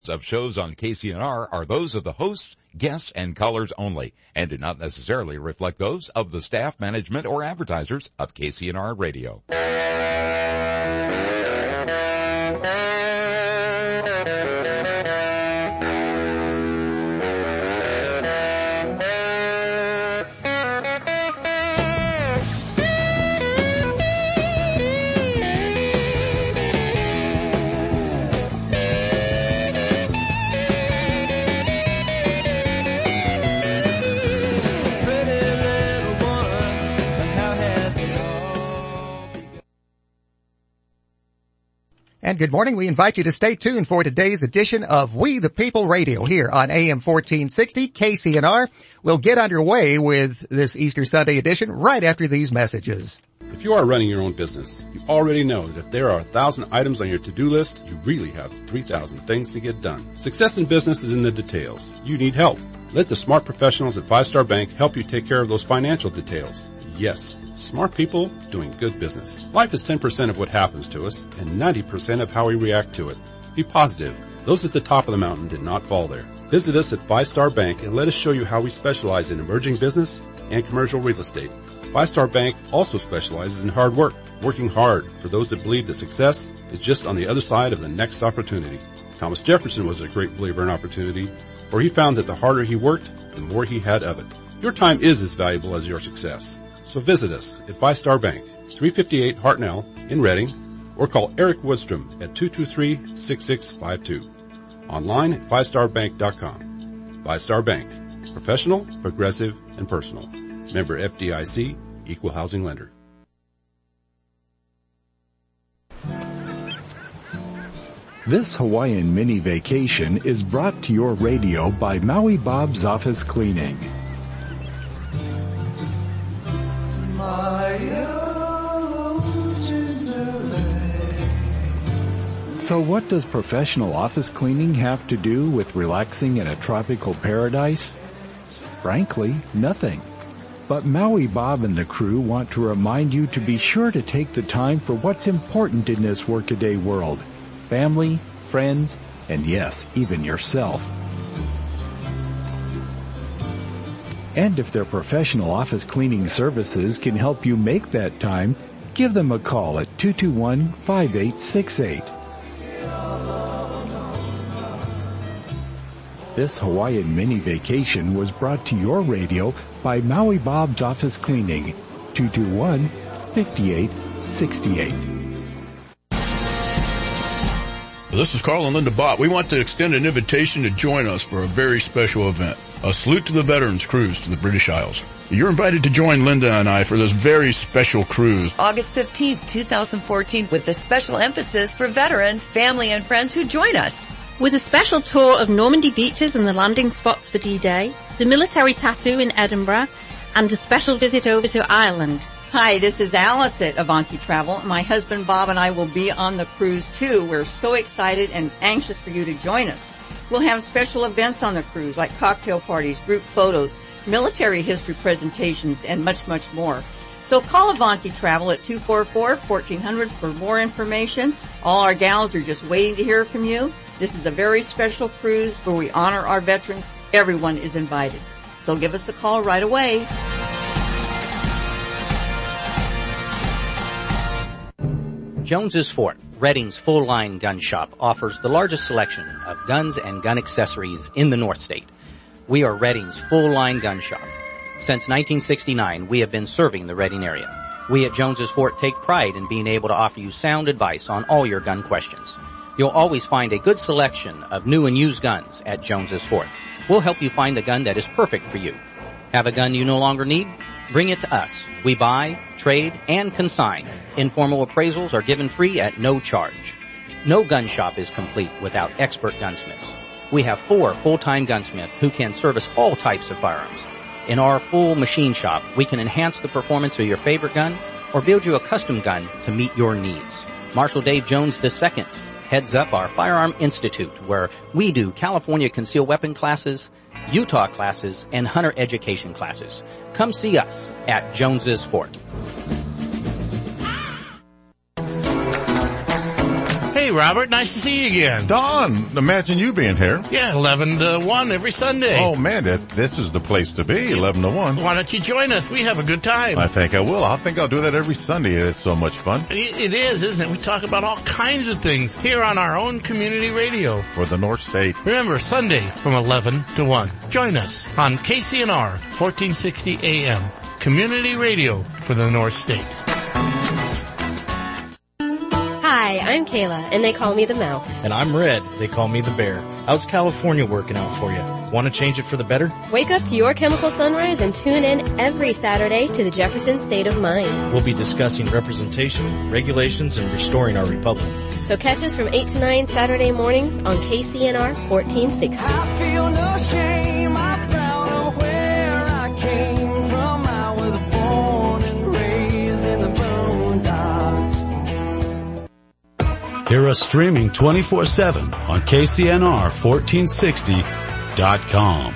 of shows on KCNR are those of the hosts, guests, and callers only, and do not necessarily reflect those of the staff, management, or advertisers of KCNR Radio. And good morning. We invite you to stay tuned for today's edition of We the People Radio here on AM 1460 KCNR. We'll get underway with this Easter Sunday edition right after these messages. If you are running your own business, you already know that if there are 1,000 items on your to-do list, you really have 3,000 things to get done. Success in business is in the details. You need help. Let the smart professionals at 5 Star Bank help you take care of those financial details. Yes, smart people doing good business. Life is 10% of what happens to us and 90% of how we react to it. Be positive. Those at the top of the mountain did not fall there. Visit us at 5 Star Bank and let us show you how we specialize in emerging business and commercial real estate. 5 Star Bank also specializes in hard work, working hard for those that believe that success is just on the other side of the next opportunity. Thomas Jefferson was a great believer in opportunity, for he found that the harder he worked, the more he had of it. Your time is as valuable as your success. So visit us at 5 Star Bank, 358 Hartnell in Reading, or call Eric Woodstrom at 223-6652. Online at 5starbank.com. 5 Star Bank. Professional, progressive, and personal. Member FDIC, Equal Housing Lender. This Hawaiian mini vacation is brought to your radio by Maui Bob's Office Cleaning. So what does professional office cleaning have to do with relaxing in a tropical paradise? Frankly, nothing. But Maui Bob and the crew want to remind you to be sure to take the time for what's important in this workaday world. Family, friends, and yes, even yourself. And if their professional office cleaning services can help you make that time, give them a call at 221-5868. This Hawaiian mini vacation was brought to your radio by Maui Bob's Office Cleaning, 221-5868. This is Carl and Linda Bott. We want to extend an invitation to join us for a very special event, a Salute to the Veterans cruise to the British Isles. You're invited to join Linda and I for this very special cruise. August 15th, 2014, with a special emphasis for veterans, family, and friends who join us. With a special tour of Normandy beaches and the landing spots for D-Day, the military tattoo in Edinburgh, and a special visit over to Ireland. Hi, this is Alice at Avanti Travel. My husband Bob and I will be on the cruise too. We're so excited and anxious for you to join us. We'll have special events on the cruise like cocktail parties, group photos, military history presentations, and much, much more. So call Avanti Travel at 244-1400 for more information. All our gals are just waiting to hear from you. This is a very special cruise where we honor our veterans. Everyone is invited. So give us a call right away. Jones's Fort, Reading's full-line gun shop, offers the largest selection of guns and gun accessories in the North State. We are Reading's full-line gun shop. Since 1969, we have been serving the Reading area. We at Jones's Fort take pride in being able to offer you sound advice on all your gun questions. You'll always find a good selection of new and used guns at Jones's Fort. We'll help you find the gun that is perfect for you. Have a gun you no longer need? Bring it to us. We buy, trade, and consign. Informal appraisals are given free at no charge. No gun shop is complete without expert gunsmiths. We have 4 full-time gunsmiths who can service all types of firearms. In our full machine shop, we can enhance the performance of your favorite gun or build you a custom gun to meet your needs. Marshal Dave Jones II heads up our Firearm Institute, where we do California concealed weapon classes, Utah classes, and hunter education classes. Come see us at Jones's Fort. Hey, Hey, Robert, nice to see you again. Don, imagine you being here. Yeah, 11 to 1 every Sunday. Oh, man, this is the place to be, 11 to 1. Why don't you join us? We have a good time. I think I will. I think I'll do that every Sunday. It's so much fun. It is, isn't it? We talk about all kinds of things here on our own community radio. For the North State. Remember, Sunday from 11 to 1. Join us on KCNR 1460 AM. Community radio for the North State. Hi, I'm Kayla, and they call me the Mouse. And I'm Red. They call me the Bear. How's California working out for you? Want to change it for the better? Wake up to your chemical sunrise and tune in every Saturday to the Jefferson State of Mind. We'll be discussing representation, regulations, and restoring our republic. So catch us from 8 to 9 Saturday mornings on KCNR 1460. I feel no shame. I'm proud of where I came from. I was born and raised in the boondocks. Hear us streaming 24/7 on KCNR1460.com.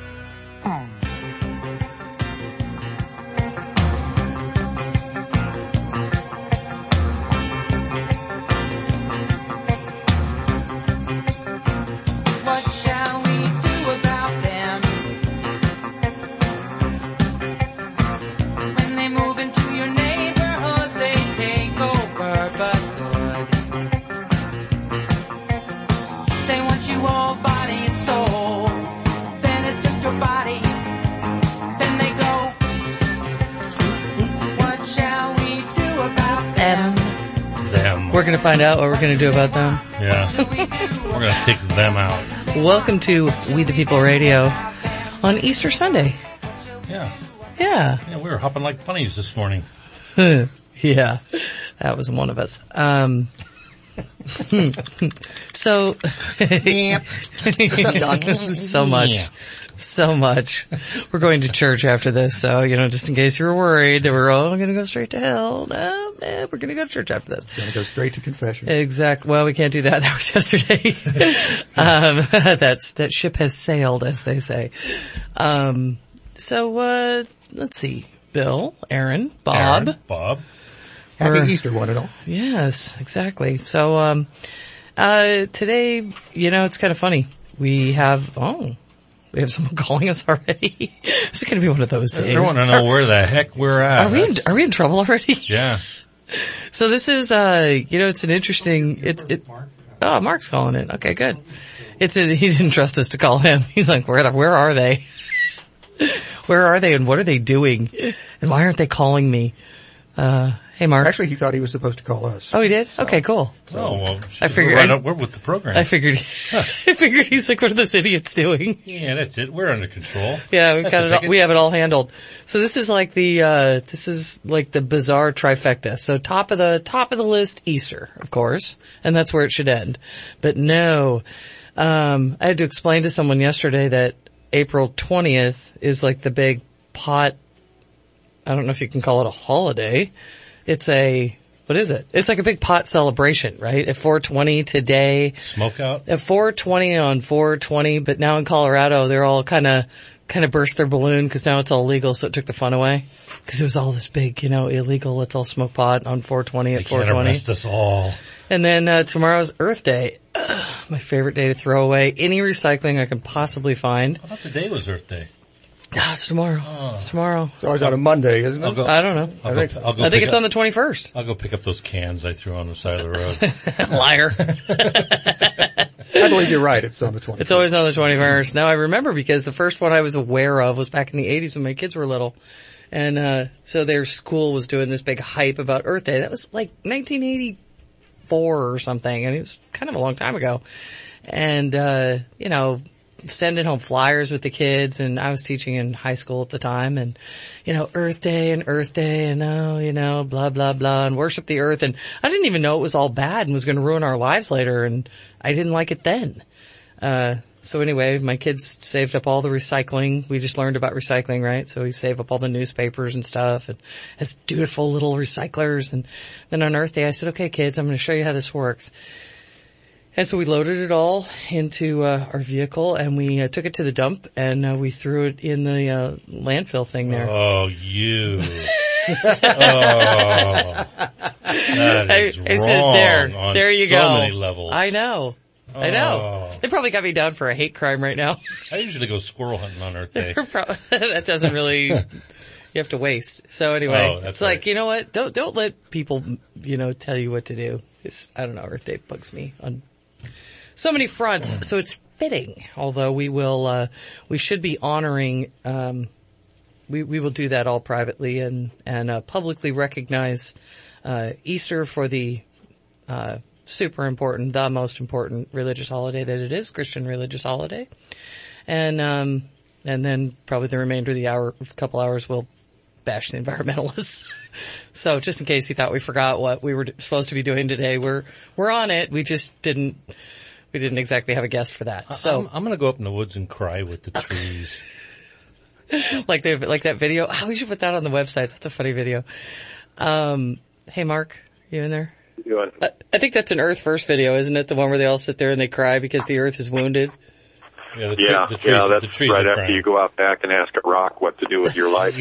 We're going to find out what we're going to do about them. Yeah. We're going to take them out. Welcome to We the People Radio on Easter Sunday. Yeah. Yeah. Yeah, we were hopping like bunnies this morning. Yeah. That was one of us. So, so much. So much. We're going to church after this, so, just in case you were worried that we're all going to go straight to hell. No, we're going to go to church after this. Going to go straight to confession. Exactly. Well, we can't do that. That was yesterday. That ship has sailed, as they say. So, let's see. Bill, Aaron, Bob. Bob. Happy Easter, one and all. Yes, exactly. So, today, it's kind of funny. We have someone calling us already. It's going to be one of those days. I want to know where the heck we're at. Are we in trouble already? Yeah. So this is, it's an interesting, Mark's calling it. Okay, good. He didn't trust us to call him. He's like, where are they? Where are they and what are they doing? And why aren't they calling me? Hey, Mark. Actually, he thought he was supposed to call us. Oh, he did? Okay, cool. Oh, well, I figured we're with the program. I figured he's like, what are those idiots doing? Yeah, that's it. We're under control. Yeah, we have it all handled. So this is like the bizarre trifecta. So top of the list, Easter, of course, and that's where it should end. But no, I had to explain to someone yesterday that April 20th is like the big pot. I don't know if you can call it a holiday. What is it? It's like a big pot celebration, right? At 420 today. Smoke out? At 420 on 420, but now in Colorado, they're all kind of burst their balloon because now it's all legal, so it took the fun away. Because it was all this big, illegal, let's all smoke pot on 420 at 420. Can't arrest us all. And then, tomorrow's Earth Day. My favorite day to throw away any recycling I can possibly find. I thought today was Earth Day. No, it's tomorrow. Oh. It's tomorrow. It's always on a Monday, isn't it? I don't know. I think it's on the 21st. I'll go pick up those cans I threw on the side of the road. Liar. I believe you're right. It's on the 21st. It's always on the 21st. Now I remember because the first one I was aware of was back in the 80s when my kids were little. And, so their school was doing this big hype about Earth Day. That was like 1984 or something. And it was kind of a long time ago. And, sending home flyers with the kids, and I was teaching in high school at the time, and, Earth Day, and blah, blah, blah, and worship the earth, and I didn't even know it was all bad and was going to ruin our lives later, and I didn't like it then. So anyway, my kids saved up all the recycling. We just learned about recycling, right? So we save up all the newspapers and stuff, and as dutiful little recyclers, and then on Earth Day I said, okay kids, I'm going to show you how this works. And so we loaded it all into our vehicle, and we took it to the dump, and we threw it in the landfill thing there. Oh, you. is I said, wrong there you on so go. many levels. I know. Oh. They probably got me down for a hate crime right now. I usually go squirrel hunting on Earth Day. That doesn't really, you have to waste. So anyway, that's it's like, you know what? Don't let people, tell you what to do. I don't know, Earth Day bugs me on so many fronts. So it's fitting, although we should be honoring, we will do that all privately and publicly recognize, Easter for the, super important, the most important religious holiday that it is, Christian religious holiday. And then probably the remainder of the couple hours we'll bash the environmentalists. So just in case you thought we forgot what we were supposed to be doing today, we're on it. We just didn't exactly have a guest for that. So I'm going to go up in the woods and cry with the trees. like that video. Oh, we should put that on the website. That's a funny video. Hey Mark, you in there? Doing? I think that's an Earth First video, isn't it? The one where they all sit there and they cry because the Earth is wounded. Yeah, the trees, that's right after you go out back and ask a rock what to do with your life.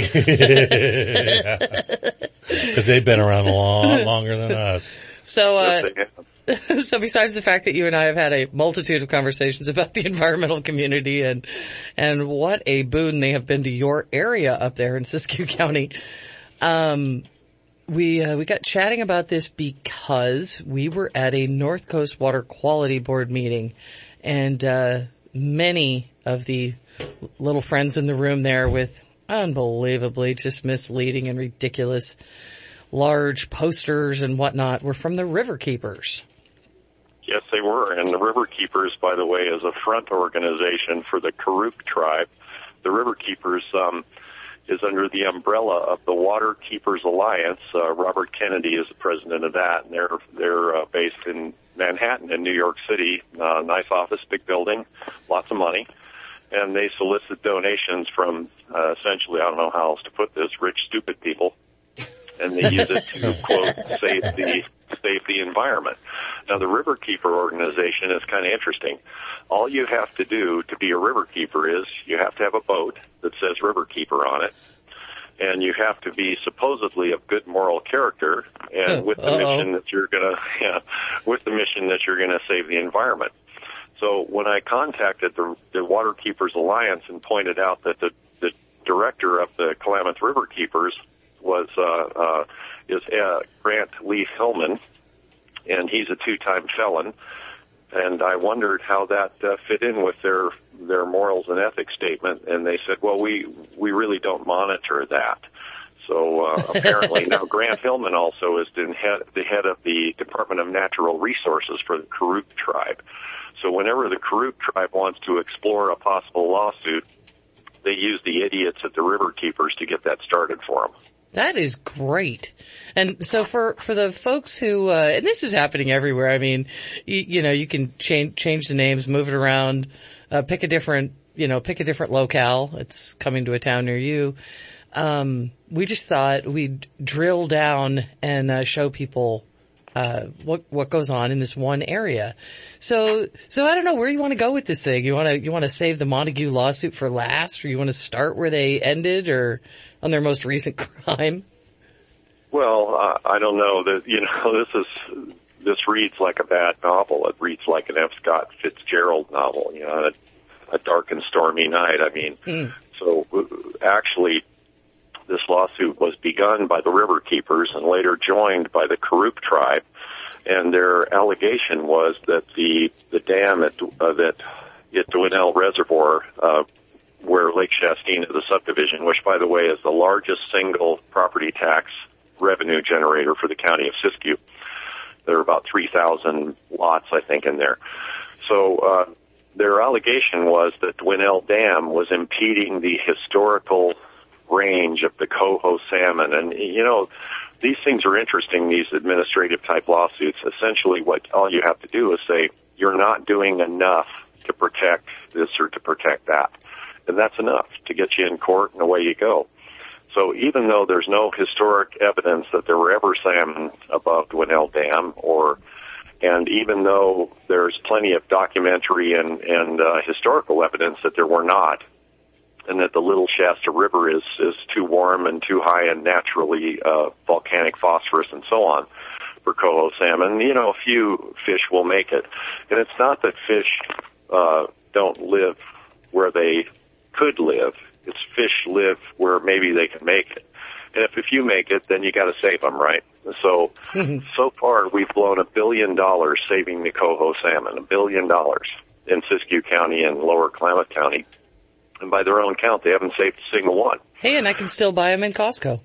Because they've been around a lot longer than us. So, so besides the fact that you and I have had a multitude of conversations about the environmental community and what a boon they have been to your area up there in Siskiyou County, we got chatting about this because we were at a North Coast Water Quality Board meeting, and many of the little friends in the room there with unbelievably just misleading and ridiculous large posters and whatnot were from the River Keepers. Yes, they were. And the River Keepers, by the way, is a front organization for the Karuk tribe. The River Keepers is under the umbrella of the Water Keepers Alliance. Robert Kennedy is the president of that, and they're based in Manhattan in New York City. Nice office, big building, lots of money. And they solicit donations from, essentially, I don't know how else to put this, rich, stupid people. And they use it to, quote, save the environment. Now, the River Keeper organization is kind of interesting. All you have to do to be a river keeper is you have to have a boat that says River Keeper on it. And you have to be supposedly of good moral character and with the mission that you're gonna, save the environment. So when I contacted the Water Keepers Alliance and pointed out that the director of the Klamath River Keepers is Grant Leaf Hillman, and he's a 2-time felon. And I wondered how that fit in with their morals and ethics statement. And they said, well, we really don't monitor that. So apparently now Grant Hillman also is the head of the Department of Natural Resources for the Karuk tribe. So whenever the Karuk tribe wants to explore a possible lawsuit, they use the idiots at the River Keepers to get that started for them. That is great. And so for the folks who, and this is happening everywhere. I mean, you can change the names, move it around, pick a different locale. It's coming to a town near you. We just thought we'd drill down and, show people, what goes on in this one area. So I don't know where you want to go with this thing. You want to save the Montague lawsuit for last, or you want to start where they ended, or on their most recent crime? Well, I don't know that, this reads like a bad novel. It reads like an F. Scott Fitzgerald novel, a dark and stormy night. I mean, So actually this lawsuit was begun by the River Keepers and later joined by the Karuk tribe. And their allegation was that the dam at Dwinelle Reservoir, where Lake Shastina, the subdivision, which, by the way, is the largest single property tax revenue generator for the county of Siskiyou. There are about 3,000 lots, I think, in there. So their allegation was that Dwinelle Dam was impeding the historical range of the coho salmon. And, these things are interesting, these administrative-type lawsuits. Essentially, all you have to do is say, you're not doing enough to protect this or to protect that. And that's enough to get you in court, and away you go. So even though there's no historic evidence that there were ever salmon above Dwinelle Dam, and even though there's plenty of documentary and historical evidence that there were not, and that the Little Shasta River is too warm and too high in naturally volcanic phosphorus and so on, for coho salmon. You know, a few fish will make it. And it's not that fish don't live where they could live. It's fish live where maybe they can make it. And if you make it, then you got to save them, right? So, so far we've blown $1 billion saving the coho salmon, $1 billion in Siskiyou County and Lower Klamath County. And by their own count, they haven't saved a single one. Hey, and I can still buy them in Costco.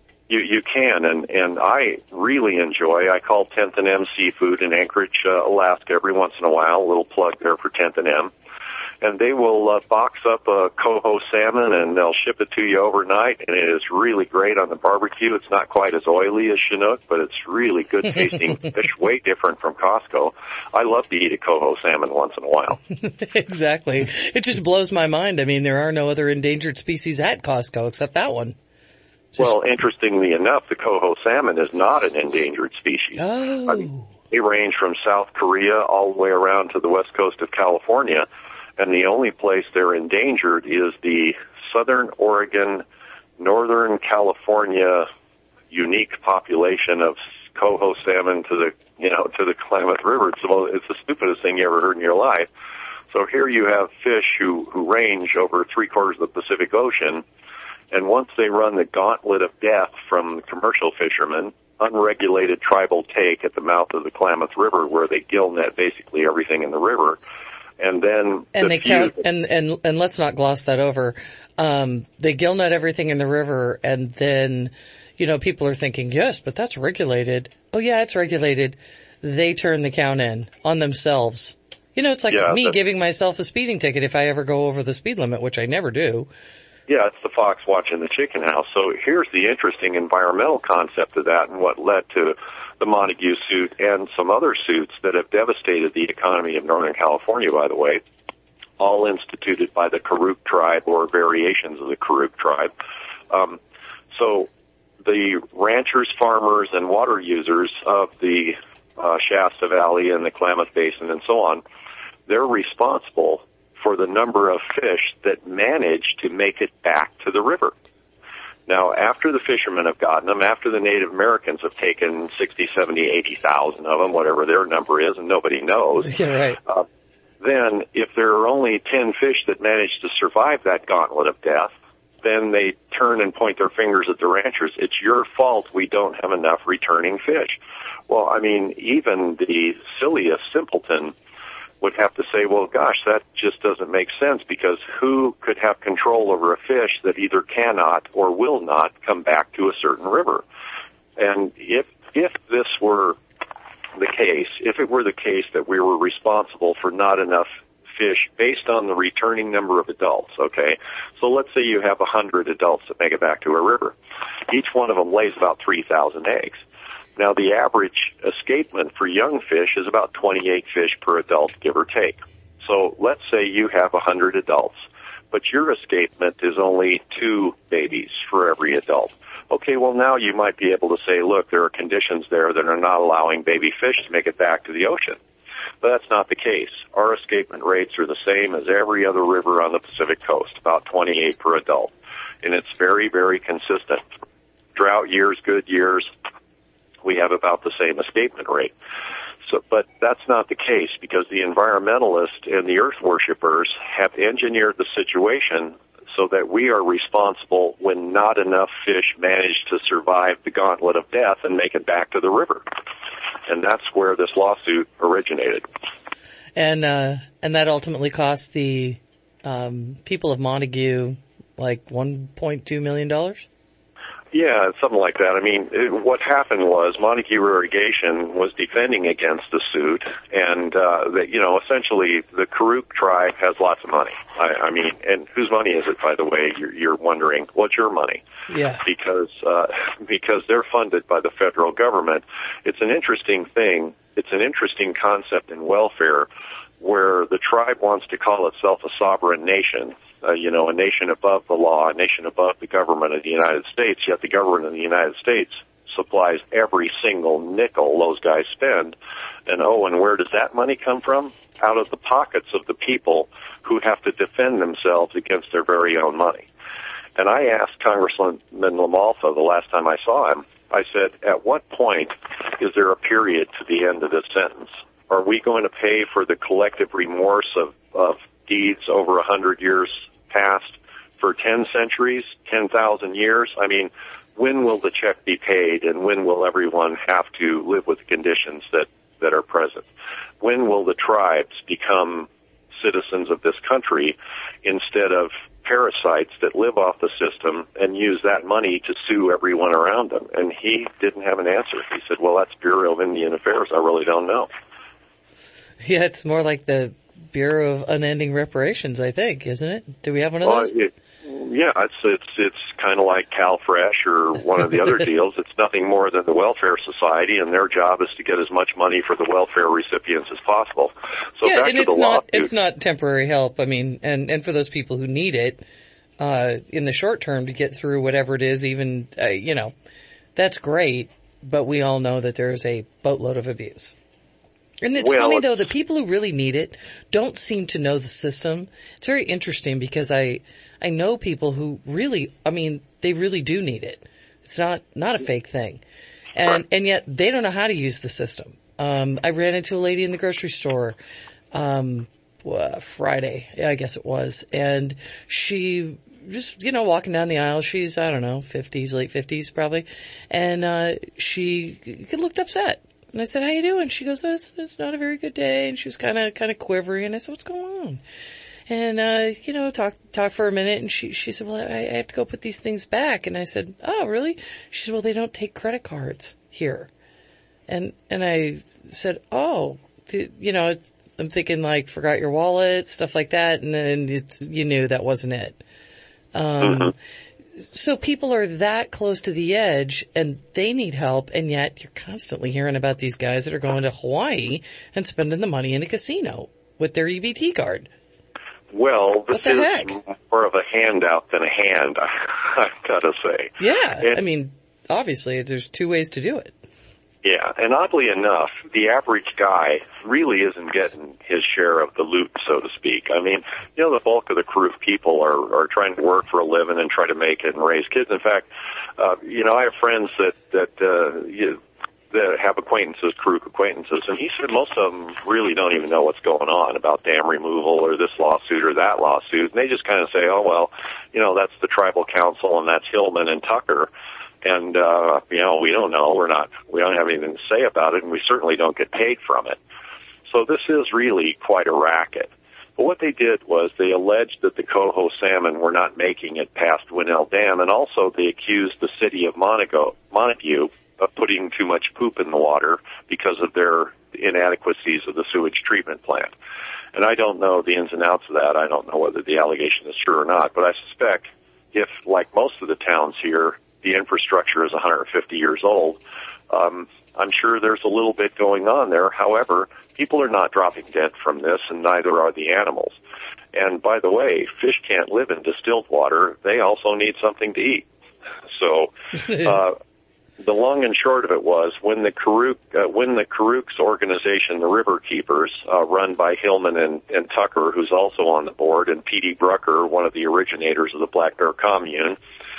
You can, and I really enjoy. I call 10th and M Seafood in Anchorage, Alaska, every once in a while. A little plug there for 10th and M. And they will box up a coho salmon, and they'll ship it to you overnight, and it is really great on the barbecue. It's not quite as oily as Chinook, but it's really good tasting fish, way different from Costco. I love to eat a coho salmon once in a while. Exactly. It just blows my mind. I mean, there are no other endangered species at Costco except that one. Well, interestingly enough, the coho salmon is not an endangered species. Oh. I mean, they range from South Korea all the way around to the west coast of California. And the only place they're endangered is the Southern Oregon, Northern California unique population of coho salmon to the Klamath River. It's the stupidest thing you ever heard in your life. So here you have fish who range over 3/4 of the Pacific Ocean, and once they run the gauntlet of death from commercial fishermen, unregulated tribal take at the mouth of the Klamath River, where they gill net basically everything in the river. And then they count, and let's not gloss that over. They gill net everything in the river, and then, people are thinking, yes, but that's regulated. Oh yeah, it's regulated. They turn the count in on themselves. It's like me giving myself a speeding ticket if I ever go over the speed limit, which I never do. Yeah, it's the fox watching the chicken house. So here's the interesting environmental concept of that, and what led to the Montague suit and some other suits that have devastated the economy of Northern California, by the way, all instituted by the Karuk tribe or variations of the Karuk tribe. So the ranchers, farmers, and water users of the Shasta Valley and the Klamath Basin and so on, they're responsible for the number of fish that manage to make it back to the river. Now, after the fishermen have gotten them, after the Native Americans have taken 60, 70, 80,000 of them, whatever their number is, and nobody knows, right. Then if there are only 10 fish that manage to survive that gauntlet of death, then they turn and point their fingers at the ranchers. It's your fault we don't have enough returning fish. Well, I mean, even the silliest simpleton would have to say, well, gosh, that just doesn't make sense, because who could have control over a fish that either cannot or will not come back to a certain river? And if this were the case, if it were the case that we were responsible for not enough fish based on the returning number of adults, okay? So let's say you have 100 adults that make it back to a river. Each one of them lays about 3,000 eggs. Now, the average escapement for young fish is about 28 fish per adult, give or take. So let's say you have 100 adults, but your escapement is only 2 babies for every adult. Okay, well, now you might be able to say, look, there are conditions there that are not allowing baby fish to make it back to the ocean. But that's not the case. Our escapement rates are the same as every other river on the Pacific coast, about 28 per adult. And it's very, very consistent. Drought years, good years, we have about the same escapement rate. So, but that's not the case, because the environmentalists and the earth worshippers have engineered the situation so that we are responsible when not enough fish manage to survive the gauntlet of death and make it back to the river. And that's where this lawsuit originated. And that ultimately cost the people of Montague like $1.2 million? Yeah, something like that. I mean, what happened was Montague Irrigation was defending against the suit, and essentially the Karuk tribe has lots of money. I mean, and whose money is it, by the way? You're wondering. Well, it's your money. Yeah. Because they're funded by the federal government. It's an interesting thing. It's an interesting concept in welfare, where the tribe wants to call itself a sovereign nation. A nation above the law, a nation above the government of the United States, yet the government of the United States supplies every single nickel those guys spend. And where does that money come from? Out of the pockets of the people who have to defend themselves against their very own money. And I asked Congressman Lamalfa the last time I saw him, I said, at what point is there a period to the end of this sentence? Are we going to pay for the collective remorse of deeds over 100 years past for 10 centuries, 10,000 years? I mean, when will the check be paid, and when will everyone have to live with the conditions that are present? When will the tribes become citizens of this country instead of parasites that live off the system and use that money to sue everyone around them? And he didn't have an answer. He said, well, that's Bureau of Indian Affairs. I really don't know. Yeah, it's more like the Bureau of Unending Reparations, I think, isn't it? Do we have one of those? Yeah, it's kind of like CalFresh or one of the other deals. It's nothing more than the Welfare Society, and their job is to get as much money for the welfare recipients as possible. So yeah, back and to the lawsuit. it's not temporary help. I mean, and for those people who need it, in the short term to get through whatever it is, even, that's great, but we all know that there's a boatload of abuse. And it's funny though, the people who really need it don't seem to know the system. It's very interesting because I know people who really, they really do need it. It's not a fake thing. And yet they don't know how to use the system. I ran into a lady in the grocery store, Friday, I guess it was, and she just, walking down the aisle, she's, I don't know, 50s, late 50s probably, and, she looked upset. And I said, how you doing? She goes, it's not a very good day. And she was kind of quivering. And I said, what's going on? And, talk for a minute. And she said, well, I have to go put these things back. And I said, oh, really? She said, well, they don't take credit cards here. And I said, oh, I'm thinking like forgot your wallet, stuff like that. And then you knew that wasn't it. So people are that close to the edge and they need help, and yet you're constantly hearing about these guys that are going to Hawaii and spending the money in a casino with their EBT card. Well, this is more of a handout than a hand, I've got to say. Yeah, obviously there's two ways to do it. Yeah, and oddly enough, the average guy really isn't getting his share of the loot, so to speak. The bulk of the crew of people are trying to work for a living and try to make it and raise kids. In fact, I have friends that have acquaintances, crew acquaintances, and he said most of them really don't even know what's going on about dam removal or this lawsuit or that lawsuit, and they just kind of say, oh, well, that's the tribal council and that's Hillman and Tucker. And, we don't know. We don't have anything to say about it, and we certainly don't get paid from it. So this is really quite a racket. But what they did was they alleged that the coho salmon were not making it past Winnell Dam, and also they accused the city of Montague of putting too much poop in the water because of their inadequacies of the sewage treatment plant. And I don't know the ins and outs of that. I don't know whether the allegation is true or not, but I suspect if, like most of the towns here, the infrastructure is 150 years old, I'm sure there's a little bit going on there. However, people are not dropping dead from this, and neither are the animals. And by the way, fish can't live in distilled water. They also need something to eat. So, the long and short of it was when the Karuk's organization, the River Keepers, run by Hillman and Tucker, who's also on the board, and P.D. Brucker, one of the originators of the Black Bear Commune,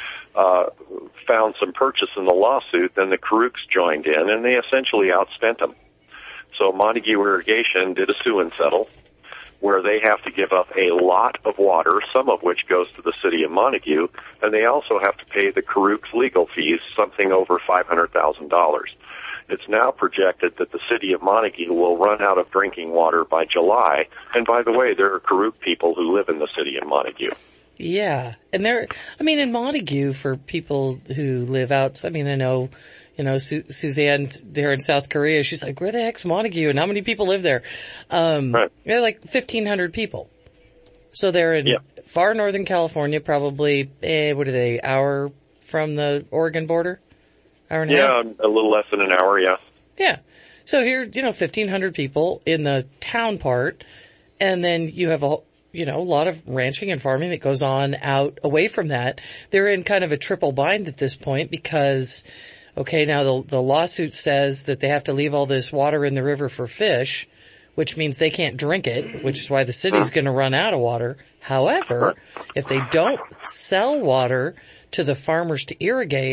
found some purchase in the lawsuit, then the Karuks joined in, and they essentially outspent them. So Montague Irrigation did a sue and settle, where they have to give up a lot of water, some of which goes to the city of Montague, and they also have to pay the Karuks legal fees, something over $500,000. It's now projected that the city of Montague will run out of drinking water by July, and by the way, there are Karuk people who live in the city of Montague. Yeah. And in Montague, for people who live out, I know, Suzanne there in South Korea, she's like, where the heck's Montague? And how many people live there? Right. They're like 1,500 people. So they're in far northern California, probably, what are they, hour from the Oregon border? Hour and a half? Yeah, a little less than an hour, yeah. Yeah. So here, 1,500 people in the town part, and then you have a lot of ranching and farming that goes on out away from that. They're in kind of a triple bind at this point because, now the lawsuit says that they have to leave all this water in the river for fish, which means they can't drink it, which is why the city's going to run out of water. However, if they don't sell water to the farmers to irrigate,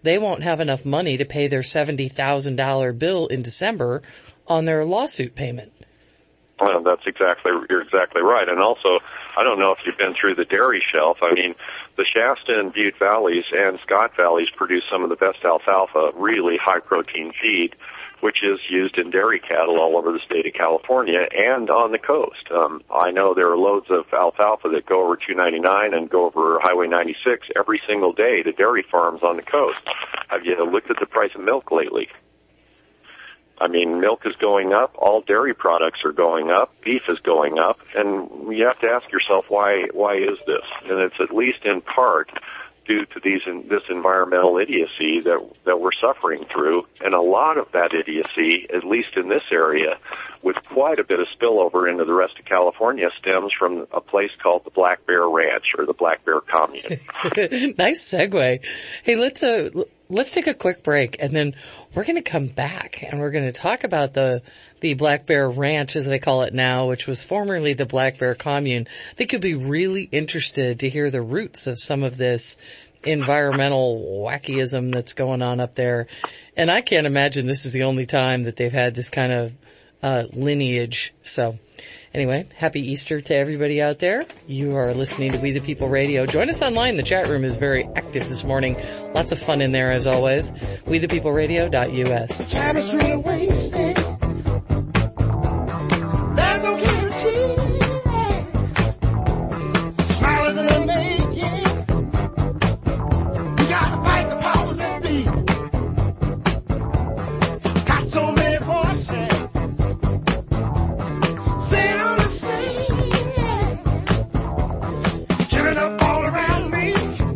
they won't have enough money to pay their $70,000 bill in December on their lawsuit payment. Well, you're exactly right. And also, I don't know if you've been through the dairy shelf. I mean, the Shasta and Butte Valleys and Scott Valleys produce some of the best alfalfa, really high protein feed, which is used in dairy cattle all over the state of California and on the coast. I know there are loads of alfalfa that go over 299 and go over Highway 96 every single day to dairy farms on the coast. Have you looked at the price of milk lately? I mean, milk is going up, all dairy products are going up, beef is going up, and you have to ask yourself, why is this? And it's at least in part due to this environmental idiocy that we're suffering through, and a lot of that idiocy, at least in this area, with quite a bit of spillover into the rest of California, stems from a place called the Black Bear Ranch, or the Black Bear Commune. Nice segue. Hey, let's take a quick break, and then we're going to come back, and we're going to talk about the Black Bear Ranch, as they call it now, which was formerly the Black Bear Commune. I think you'll be really interested to hear the roots of some of this environmental wackyism that's going on up there. And I can't imagine this is the only time that they've had this kind of lineage. So anyway, happy Easter to everybody out there. You are listening to We the People Radio. Join us online. The chat room is very active this morning. Lots of fun in there as always. WeThePeopleRadio.us. Time is really wasted. There's no guarantee. Smiling and I'm making. We gotta fight the powers that be. Got so many voices. Saying on the scene. Killing up all around me.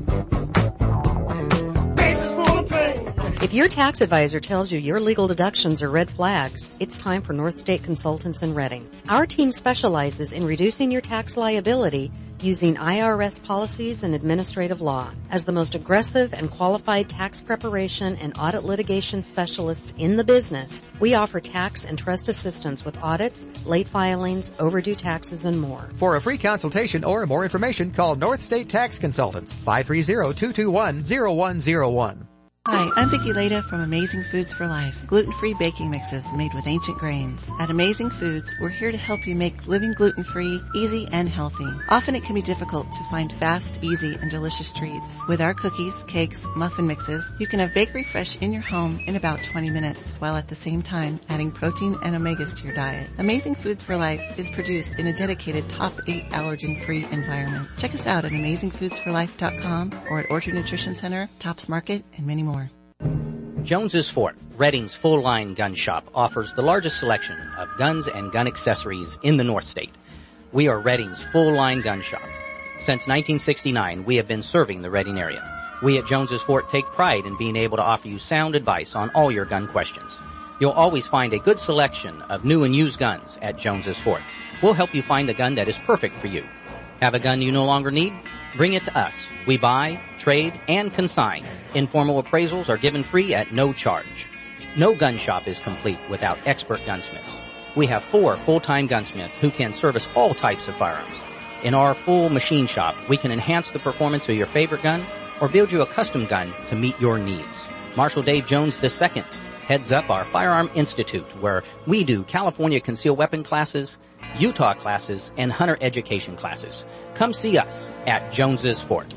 Faces full of pain. If your tax advisor tells you your legal deductions are red flags, it's time for North State Consultants in Reading. Our team specializes in reducing your tax liability using IRS policies and administrative law. As the most aggressive and qualified tax preparation and audit litigation specialists in the business, we offer tax and trust assistance with audits, late filings, overdue taxes, and more. For a free consultation or more information, call North State Tax Consultants, 530-221-0101. Hi, I'm Vicki Leda from Amazing Foods for Life, gluten-free baking mixes made with ancient grains. At Amazing Foods, we're here to help you make living gluten-free, easy, and healthy. Often it can be difficult to find fast, easy, and delicious treats. With our cookies, cakes, muffin mixes, you can have bakery fresh in your home in about 20 minutes, while at the same time adding protein and omegas to your diet. Amazing Foods for Life is produced in a dedicated top 8 allergen-free environment. Check us out at AmazingFoodsForLife.com or at Orchard Nutrition Center, Tops Market, and many more. Jones's Fort, Reading's full-line gun shop, offers the largest selection of guns and gun accessories in the North State. We are Reading's full-line gun shop. Since 1969, we have been serving the Reading area. We at Jones's Fort take pride in being able to offer you sound advice on all your gun questions. You'll always find a good selection of new and used guns at Jones's Fort. We'll help you find the gun that is perfect for you. Have a gun you no longer need? Bring it to us. We buy, trade, and consign. Informal appraisals are given free at no charge. No gun shop is complete without expert gunsmiths. We have 4 full-time gunsmiths who can service all types of firearms. In our full machine shop, we can enhance the performance of your favorite gun or build you a custom gun to meet your needs. Marshal Dave Jones II heads up our Firearm Institute, where we do California concealed weapon classes, Utah classes, and hunter education classes. Come see us at Jones's Fort.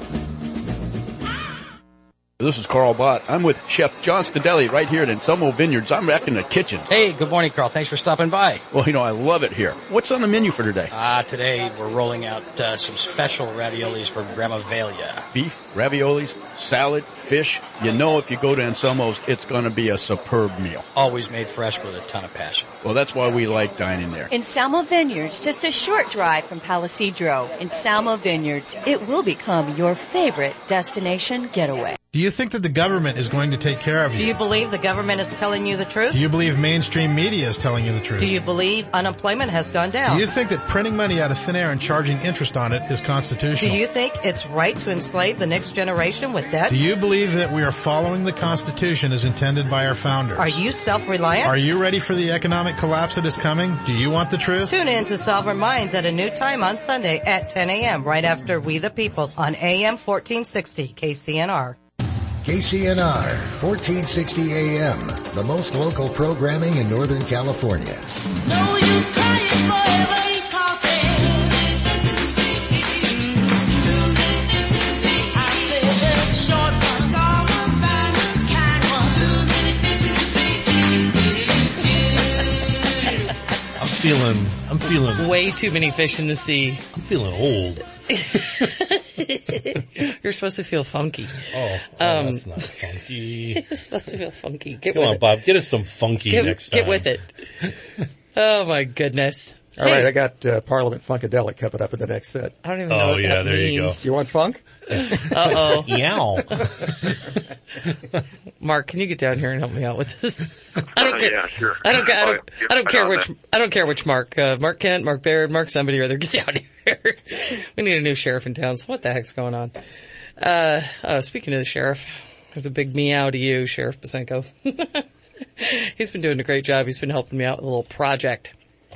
This is Carl Bott. I'm with Chef John Stadelli right here at Anselmo Vineyards. I'm back in the kitchen. Hey, good morning, Carl. Thanks for stopping by. Well, I love it here. What's on the menu for today? Today we're rolling out some special raviolis for Grandma Velia. Beef, raviolis, salad, fish. If you go to Anselmo's, it's going to be a superb meal. Always made fresh with a ton of passion. Well, that's why we like dining there. Anselmo Vineyards, just a short drive from Palisadro. Anselmo Vineyards, it will become your favorite destination getaway. Do you think that the government is going to take care of you? Do you believe the government is telling you the truth? Do you believe mainstream media is telling you the truth? Do you believe unemployment has gone down? Do you think that printing money out of thin air and charging interest on it is constitutional? Do you think it's right to enslave the next generation with debt? Do you believe that we are following the Constitution as intended by our founders? Are you self-reliant? Are you ready for the economic collapse that is coming? Do you want the truth? Tune in to Sovereign Minds at a new time on Sunday at 10 a.m. right after We the People on AM 1460 KCNR. KCNR, 1460 AM, the most local programming in Northern California. No use crying forever, coffee. I said short one, tall one, fine one, kind one. I'm feeling way too many fish in the sea. I'm feeling old. You're supposed to feel funky. Oh, that's not funky. You're supposed to feel funky. Get Come with on, it. Bob. Get us some funky next time. Get with it. Oh my goodness. All right, I got Parliament Funkadelic coming up in the next set. I don't even know what that there means. you go. You want funk? Uh-oh. Yow. Mark, can you get down here and help me out with this? I don't care. Yeah, sure. I don't care on which. I don't care which Mark. Mark Kent, Mark Baird, Mark somebody or other. Get down here. We need a new sheriff in town. So what the heck's going on? Speaking of the sheriff, there's a big meow to you, Sheriff Basenko. He's been doing a great job. He's been helping me out with a little project.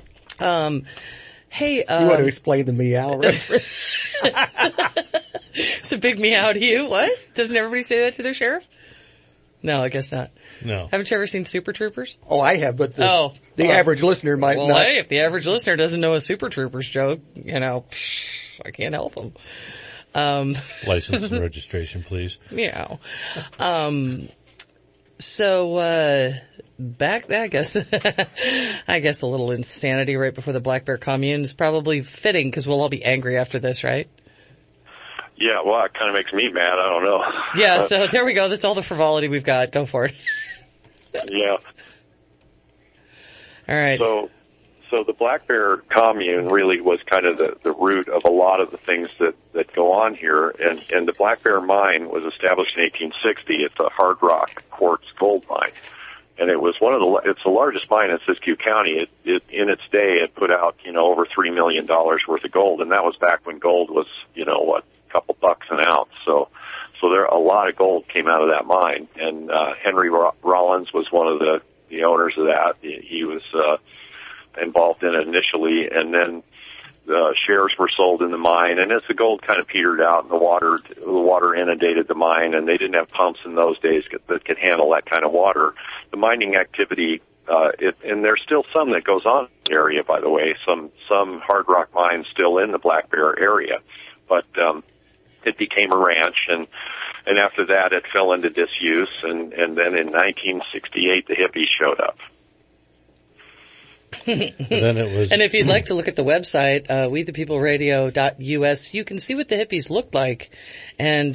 Hey, do you want to explain the meow reference? It's a big meow to you. What? Doesn't everybody say that to their sheriff? No, I guess not. No. Haven't you ever seen Super Troopers? Oh, I have, but the average listener might not. Well, hey, if the average listener doesn't know a Super Troopers joke, I can't help them. License and registration, please. Meow. Back there, I guess a little insanity right before the Black Bear Commune is probably fitting because we'll all be angry after this, right? Yeah, well, it kind of makes me mad. I don't know. Yeah, so there we go. That's all the frivolity we've got. Go for it. Yeah. All right. So the Black Bear Commune really was kind of the root of a lot of the things that go on here. And the Black Bear Mine was established in 1860. It's a hard rock quartz gold mine. And it was it's the largest mine in Siskiyou County. It in its day, it put out, over $3 million worth of gold. And that was back when gold was, a couple bucks an ounce. So there, a lot of gold came out of that mine. And, Henry Rollins was one of the owners of that. He was, involved in it initially. And then, shares were sold in the mine, and as the gold kind of petered out and the water inundated the mine, and they didn't have pumps in those days that could handle that kind of water. The mining activity, and there's still some that goes on in the area, by the way, some hard rock mines still in the Black Bear area, but it became a ranch, and after that it fell into disuse, and then in 1968 the hippies showed up. Then it was. And if you'd like to look at the website, wethepeopleradio.us, you can see what the hippies looked like. And,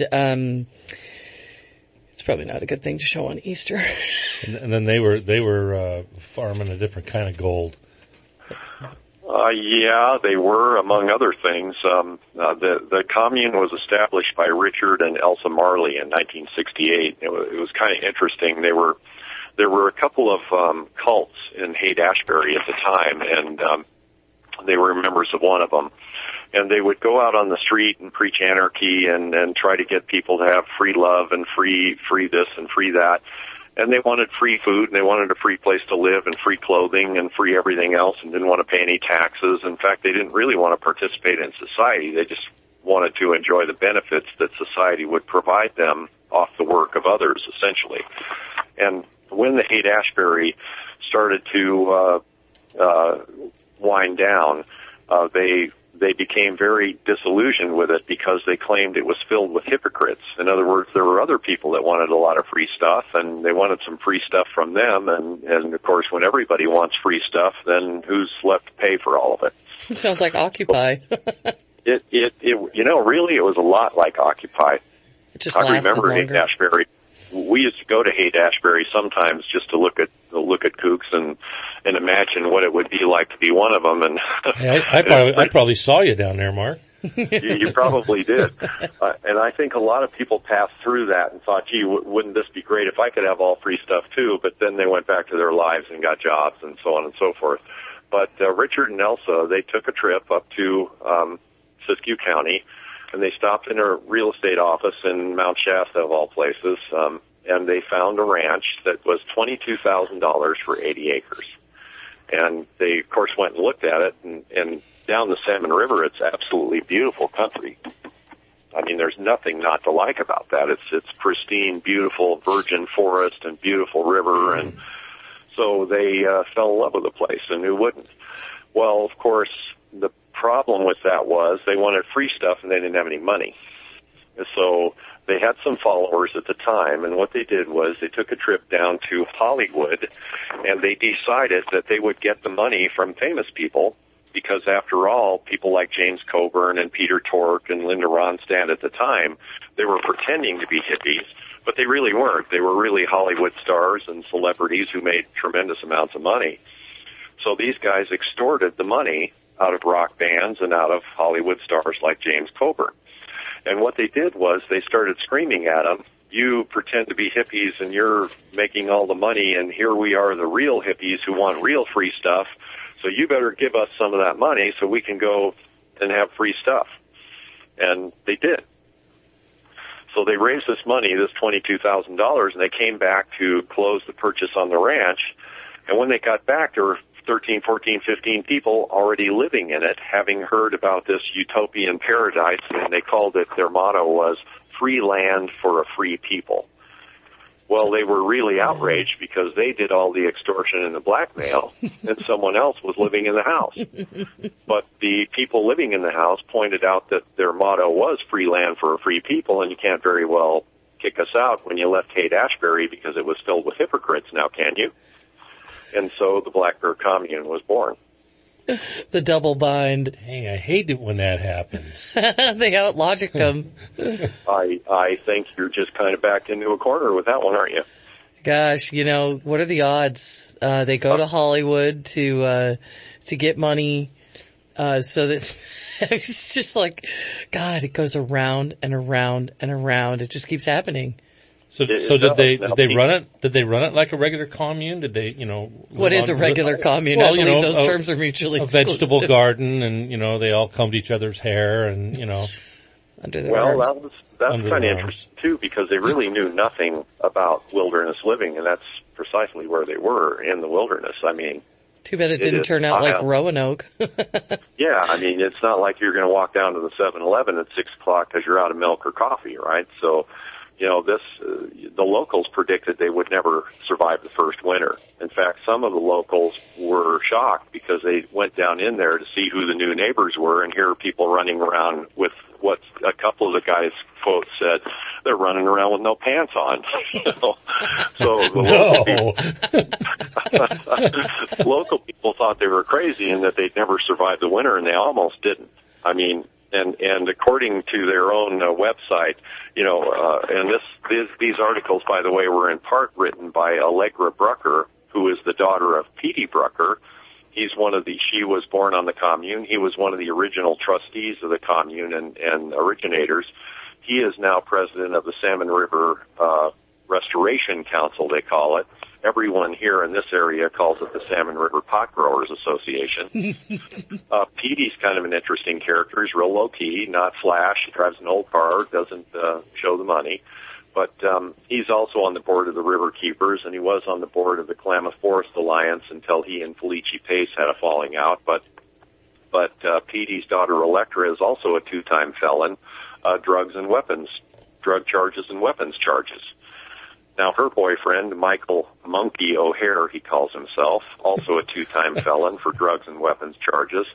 it's probably not a good thing to show on Easter. And then they were farming a different kind of gold. Yeah, they were, among other things. The commune was established by Richard and Elsa Marley in 1968. It was kind of interesting. There were a couple of cults in Haight-Ashbury at the time, and they were members of one of them. And they would go out on the street and preach anarchy and try to get people to have free love and free this and free that. And they wanted free food, and they wanted a free place to live and free clothing and free everything else, and didn't want to pay any taxes. In fact, they didn't really want to participate in society. They just wanted to enjoy the benefits that society would provide them off the work of others, essentially. And when the Haight-Ashbury started to wind down, they became very disillusioned with it because they claimed it was filled with hypocrites. In other words, there were other people that wanted a lot of free stuff, and they wanted some free stuff from them. And of course, when everybody wants free stuff, then who's left to pay for all of it? It sounds like Occupy. Really, it was a lot like Occupy. It just I lasted remember longer. Haight-Ashbury. We used to go to Haight-Ashbury sometimes just to look at kooks and imagine what it would be like to be one of them. And I probably saw you down there, Mark. you probably did. And I think a lot of people passed through that and thought, gee, wouldn't this be great if I could have all free stuff too? But then they went back to their lives and got jobs and so on and so forth. But Richard and Elsa, they took a trip up to Siskiyou County, and they stopped in a real estate office in Mount Shasta, of all places, and they found a ranch that was $22,000 for 80 acres. And they, of course, went and looked at it, and down the Salmon River, it's absolutely beautiful country. I mean, there's nothing not to like about that. It's pristine, beautiful, virgin forest and beautiful river, and so they fell in love with the place, and who wouldn't? Well, of course, the problem with that was they wanted free stuff and they didn't have any money. And so they had some followers at the time, and what they did was they took a trip down to Hollywood, and they decided that they would get the money from famous people, because after all, people like James Coburn and Peter Tork and Linda Ronstadt at the time, they were pretending to be hippies, but they really weren't. They were really Hollywood stars and celebrities who made tremendous amounts of money. So these guys extorted the money out of rock bands and out of Hollywood stars like James Coburn. And what they did was they started screaming at them, you pretend to be hippies and you're making all the money, and here we are, the real hippies who want real free stuff, so you better give us some of that money so we can go and have free stuff. And they did. So they raised this money, this $22,000, and they came back to close the purchase on the ranch. And when they got back, there were 13, 14, 15 people already living in it, having heard about this utopian paradise, and they called it, their motto was, free land for a free people. Well, they were really outraged because they did all the extortion and the blackmail, and someone else was living in the house. But the people living in the house pointed out that their motto was free land for a free people, and you can't very well kick us out when you left Haight-Ashbury because it was filled with hypocrites, now can you? And so the Black Bear Commune was born. The double bind. Hey, I hate it when that happens. They out-logicked them. I think you're just kind of backed into a corner with that one, aren't you? Gosh, what are the odds? They go to Hollywood to get money, so that it's just like, God, it goes around and around and around. It just keeps happening. So did they run it? Did they run it like a regular commune? Did they, What is a regular commune? Well, I believe those terms are mutually exclusive. A vegetable garden, and they all combed each other's hair, and under their arms. That's kind of interesting too, because they really knew nothing about wilderness living, and that's precisely where they were, in the wilderness. I mean, too bad it didn't turn out like Roanoke. Yeah, I mean, it's not like you're going to walk down to the 7-Eleven at 6 o'clock because you're out of milk or coffee, right? So, the locals predicted they would never survive the first winter. In fact, some of the locals were shocked because they went down in there to see who the new neighbors were, and here are people running around with what a couple of the guys' quotes said, they're running around with no pants on. So the local people thought they were crazy and that they'd never survive the winter, and they almost didn't. I mean, and according to their own website, and these articles, by the way, were in part written by Allegra Brucker, who is the daughter of Petey Brucker. She was born on the commune. He was one of the original trustees of the commune and originators. He is now president of the Salmon River Restoration Council, they call it. Everyone here in this area calls it the Salmon River Pot Growers Association. Petey's kind of an interesting character. He's real low-key, not flash. He drives an old car, doesn't show the money. But he's also on the board of the River Keepers, and he was on the board of the Klamath Forest Alliance until he and Felice Pace had a falling out. But Petey's daughter, Electra, is also a two-time felon, drug charges and weapons charges. Now, her boyfriend, Michael Monkey O'Hare, he calls himself, also a two-time felon for drugs and weapons charges.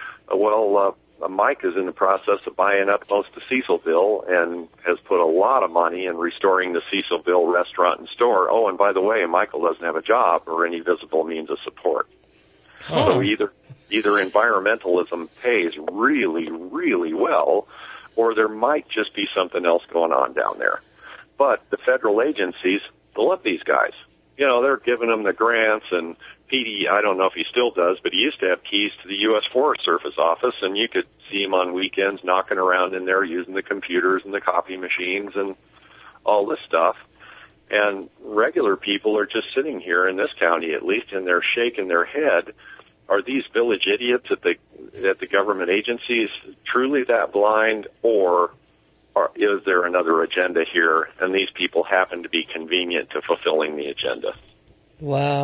Mike is in the process of buying up most of Cecilville and has put a lot of money in restoring the Cecilville restaurant and store. Oh, and by the way, Michael doesn't have a job or any visible means of support. So either environmentalism pays really, really well, or there might just be something else going on down there. But the federal agencies, they love these guys. They're giving them the grants, and Petey, I don't know if he still does, but he used to have keys to the U.S. Forest Service office, and you could see him on weekends knocking around in there using the computers and the copy machines and all this stuff. And regular people are just sitting here in this county, at least, and they're shaking their head. Are these village idiots at the government agencies truly that blind, or is there another agenda here, and these people happen to be convenient to fulfilling the agenda? Wow.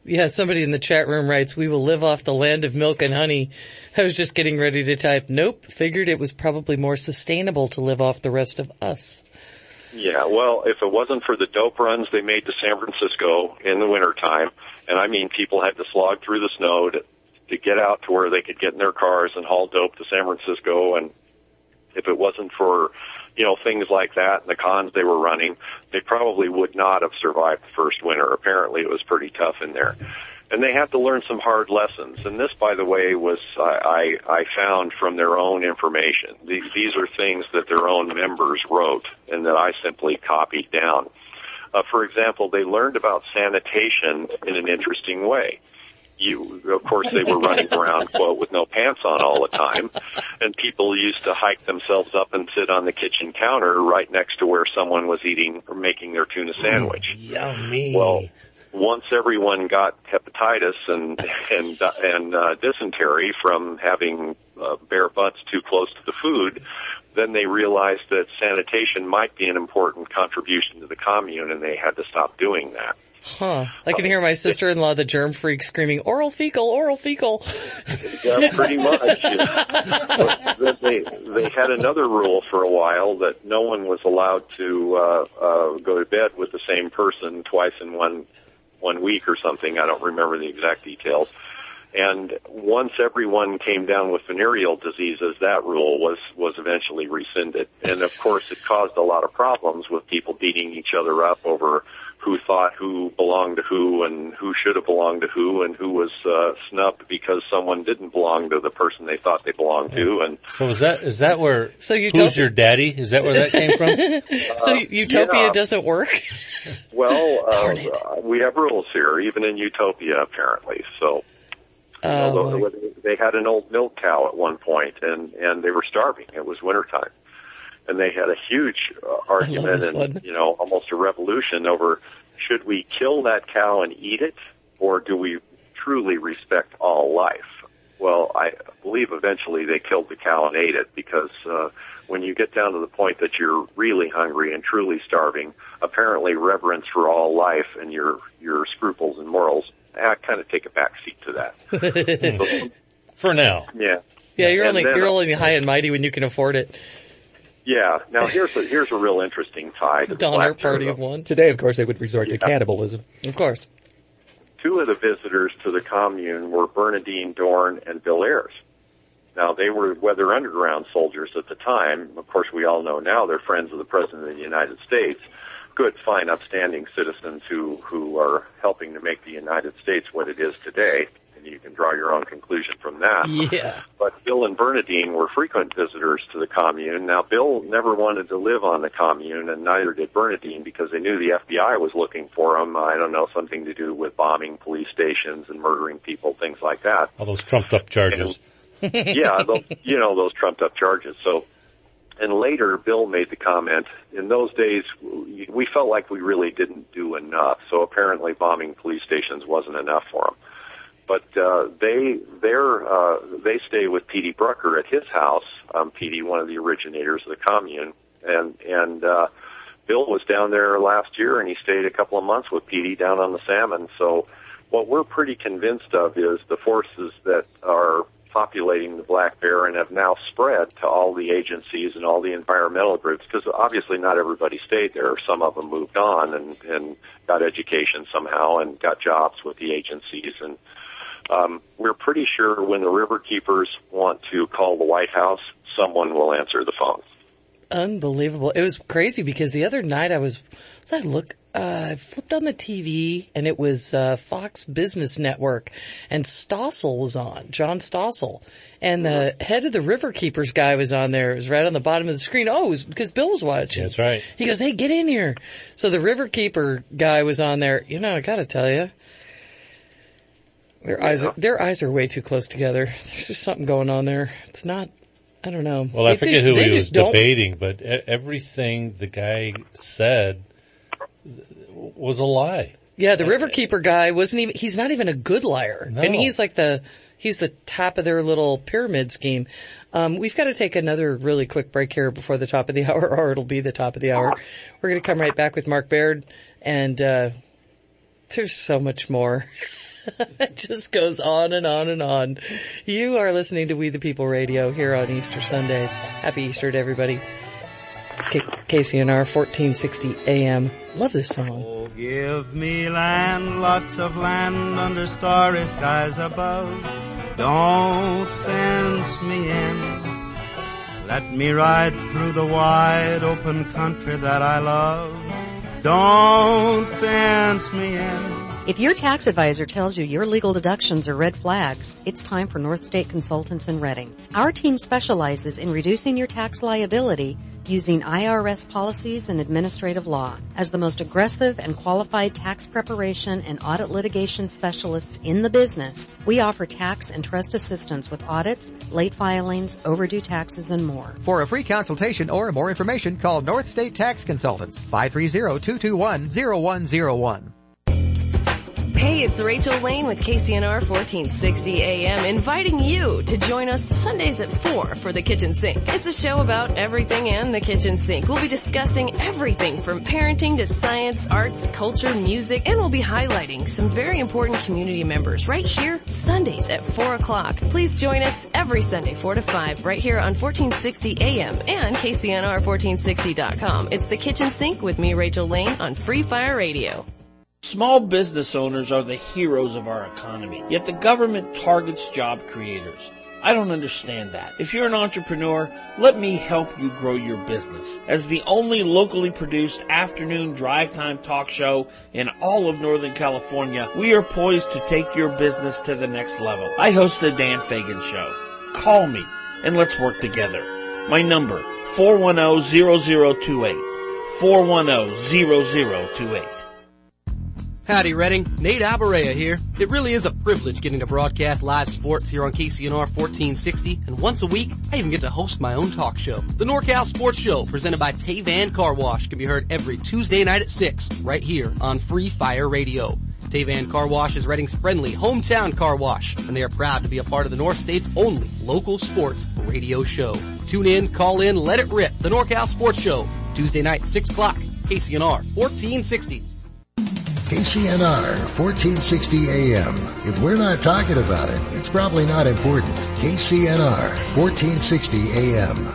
Yeah, somebody in the chat room writes, we will live off the land of milk and honey. I was just getting ready to type, nope, figured it was probably more sustainable to live off the rest of us. Yeah, well, if it wasn't for the dope runs they made to San Francisco in the wintertime, and I mean people had to slog through the snow to get out to where they could get in their cars and haul dope to San Francisco, and if it wasn't for, things like that and the cons they were running, they probably would not have survived the first winter. Apparently it was pretty tough in there. And they had to learn some hard lessons. And this, by the way, was I found from their own information. These are things that their own members wrote and that I simply copied down. For example, they learned about sanitation in an interesting way. Of course, they were running around, quote, with no pants on all the time, and people used to hike themselves up and sit on the kitchen counter right next to where someone was eating or making their tuna sandwich. Yummy. Well, once everyone got hepatitis and dysentery from having bare butts too close to the food, then they realized that sanitation might be an important contribution to the commune, and they had to stop doing that. Huh. I can hear my sister-in-law, the germ freak, screaming, oral fecal, oral fecal. Yeah, pretty much. They had another rule for a while that no one was allowed to go to bed with the same person twice in one week or something. I don't remember the exact details. And once everyone came down with venereal diseases, that rule was eventually rescinded. And of course it caused a lot of problems with people beating each other up over who thought who belonged to who and who should have belonged to who and who was snubbed because someone didn't belong to the person they thought they belonged to. And so is that where Utopia, who's your daddy? Is that where that came from? So Utopia doesn't work? Well, we have rules here, even in Utopia apparently. So they had an old milk cow at one point and they were starving. It was wintertime. And they had a huge argument and, almost a revolution over should we kill that cow and eat it, or do we truly respect all life? Well, I believe eventually they killed the cow and ate it because when you get down to the point that you're really hungry and truly starving, apparently reverence for all life and your scruples and morals kind of take a back seat to that. For now. Yeah. Yeah, you're only high and mighty when you can afford it. Yeah. Now here's a real interesting tie to the Donner Party of One. Today, of course, they would resort to cannibalism. Of course. Two of the visitors to the commune were Bernadine Dorn and Bill Ayers. Now, they were Weather Underground soldiers at the time. Of course, we all know now they're friends of the President of the United States. Good, fine, upstanding citizens who are helping to make the United States what it is today. And you can draw your own conclusion from that. Yeah. But Bill and Bernadine were frequent visitors to the commune. Now, Bill never wanted to live on the commune, and neither did Bernadine, because they knew the FBI was looking for him. I don't know, something to do with bombing police stations and murdering people, things like that. All those trumped-up charges. Yeah, those trumped-up charges. So, and later, Bill made the comment, in those days, we felt like we really didn't do enough, so apparently bombing police stations wasn't enough for them. But they stay with Petey Brucker at his house. Petey, one of the originators of the commune, and Bill was down there last year, and he stayed a couple of months with Petey down on the Salmon. So, what we're pretty convinced of is the forces that are populating the Black Bear and have now spread to all the agencies and all the environmental groups, because obviously not everybody stayed there. Some of them moved on and got education somehow and got jobs with the agencies. And we're pretty sure when the Riverkeepers want to call the White House, someone will answer the phone. Unbelievable. It was crazy because the other night I flipped on the TV and it was Fox Business Network and Stossel was on, John Stossel. And the head of the Riverkeepers guy was on there. It was right on the bottom of the screen. Oh, it was because Bill was watching. That's right. He goes, hey, get in here. So the Riverkeeper guy was on there. I gotta tell you. Their eyes are way too close together. There's just something going on there. It's not, I don't know. Well, I forget who he was debating, but everything the guy said was a lie. Yeah, the Riverkeeper guy he's not even a good liar. No. And he's the top of their little pyramid scheme. We've got to take another really quick break here before the top of the hour, or it'll be the top of the hour. We're going to come right back with Mark Baird, and there's so much more. It just goes on and on and on. You are listening to We the People Radio here on Easter Sunday. Happy Easter to everybody. KCNR 1460 AM. Love this song. Oh, give me land, lots of land under starry skies above. Don't fence me in. Let me ride through the wide open country that I love. Don't fence me in. If your tax advisor tells you your legal deductions are red flags, it's time for North State Consultants in Reading. Our team specializes in reducing your tax liability using IRS policies and administrative law. As the most aggressive and qualified tax preparation and audit litigation specialists in the business, we offer tax and trust assistance with audits, late filings, overdue taxes, and more. For a free consultation or more information, call North State Tax Consultants, 530-221-0101. Hey, it's Rachel Lane with KCNR 1460 AM inviting you to join us Sundays at 4 for The Kitchen Sink. It's a show about everything in the kitchen sink. We'll be discussing everything from parenting to science, arts, culture, music, and we'll be highlighting some very important community members right here Sundays at 4 o'clock. Please join us every Sunday 4 to 5 right here on 1460 AM and KCNR1460.com. It's The Kitchen Sink with me, Rachel Lane, on Free Fire Radio. Small business owners are the heroes of our economy, yet the government targets job creators. I don't understand that. If you're an entrepreneur, let me help you grow your business. As the only locally produced afternoon drive time talk show in all of Northern California, we are poised to take your business to the next level. I host the Dan Fagan Show. Call me and let's work together. My number, 410-0028. 410-0028. Howdy, Reading. Nate Alborea here. It really is a privilege getting to broadcast live sports here on KCNR 1460, and once a week, I even get to host my own talk show. The NorCal Sports Show, presented by Tavan Car Wash, can be heard every Tuesday night at 6, right here on Free Fire Radio. Tavan Car Wash is Reading's friendly hometown car wash, and they are proud to be a part of the North State's only local sports radio show. Tune in, call in, let it rip. The NorCal Sports Show, Tuesday night, 6 o'clock, KCNR 1460. KCNR 1460 AM. If we're not talking about it, it's probably not important. KCNR 1460 AM.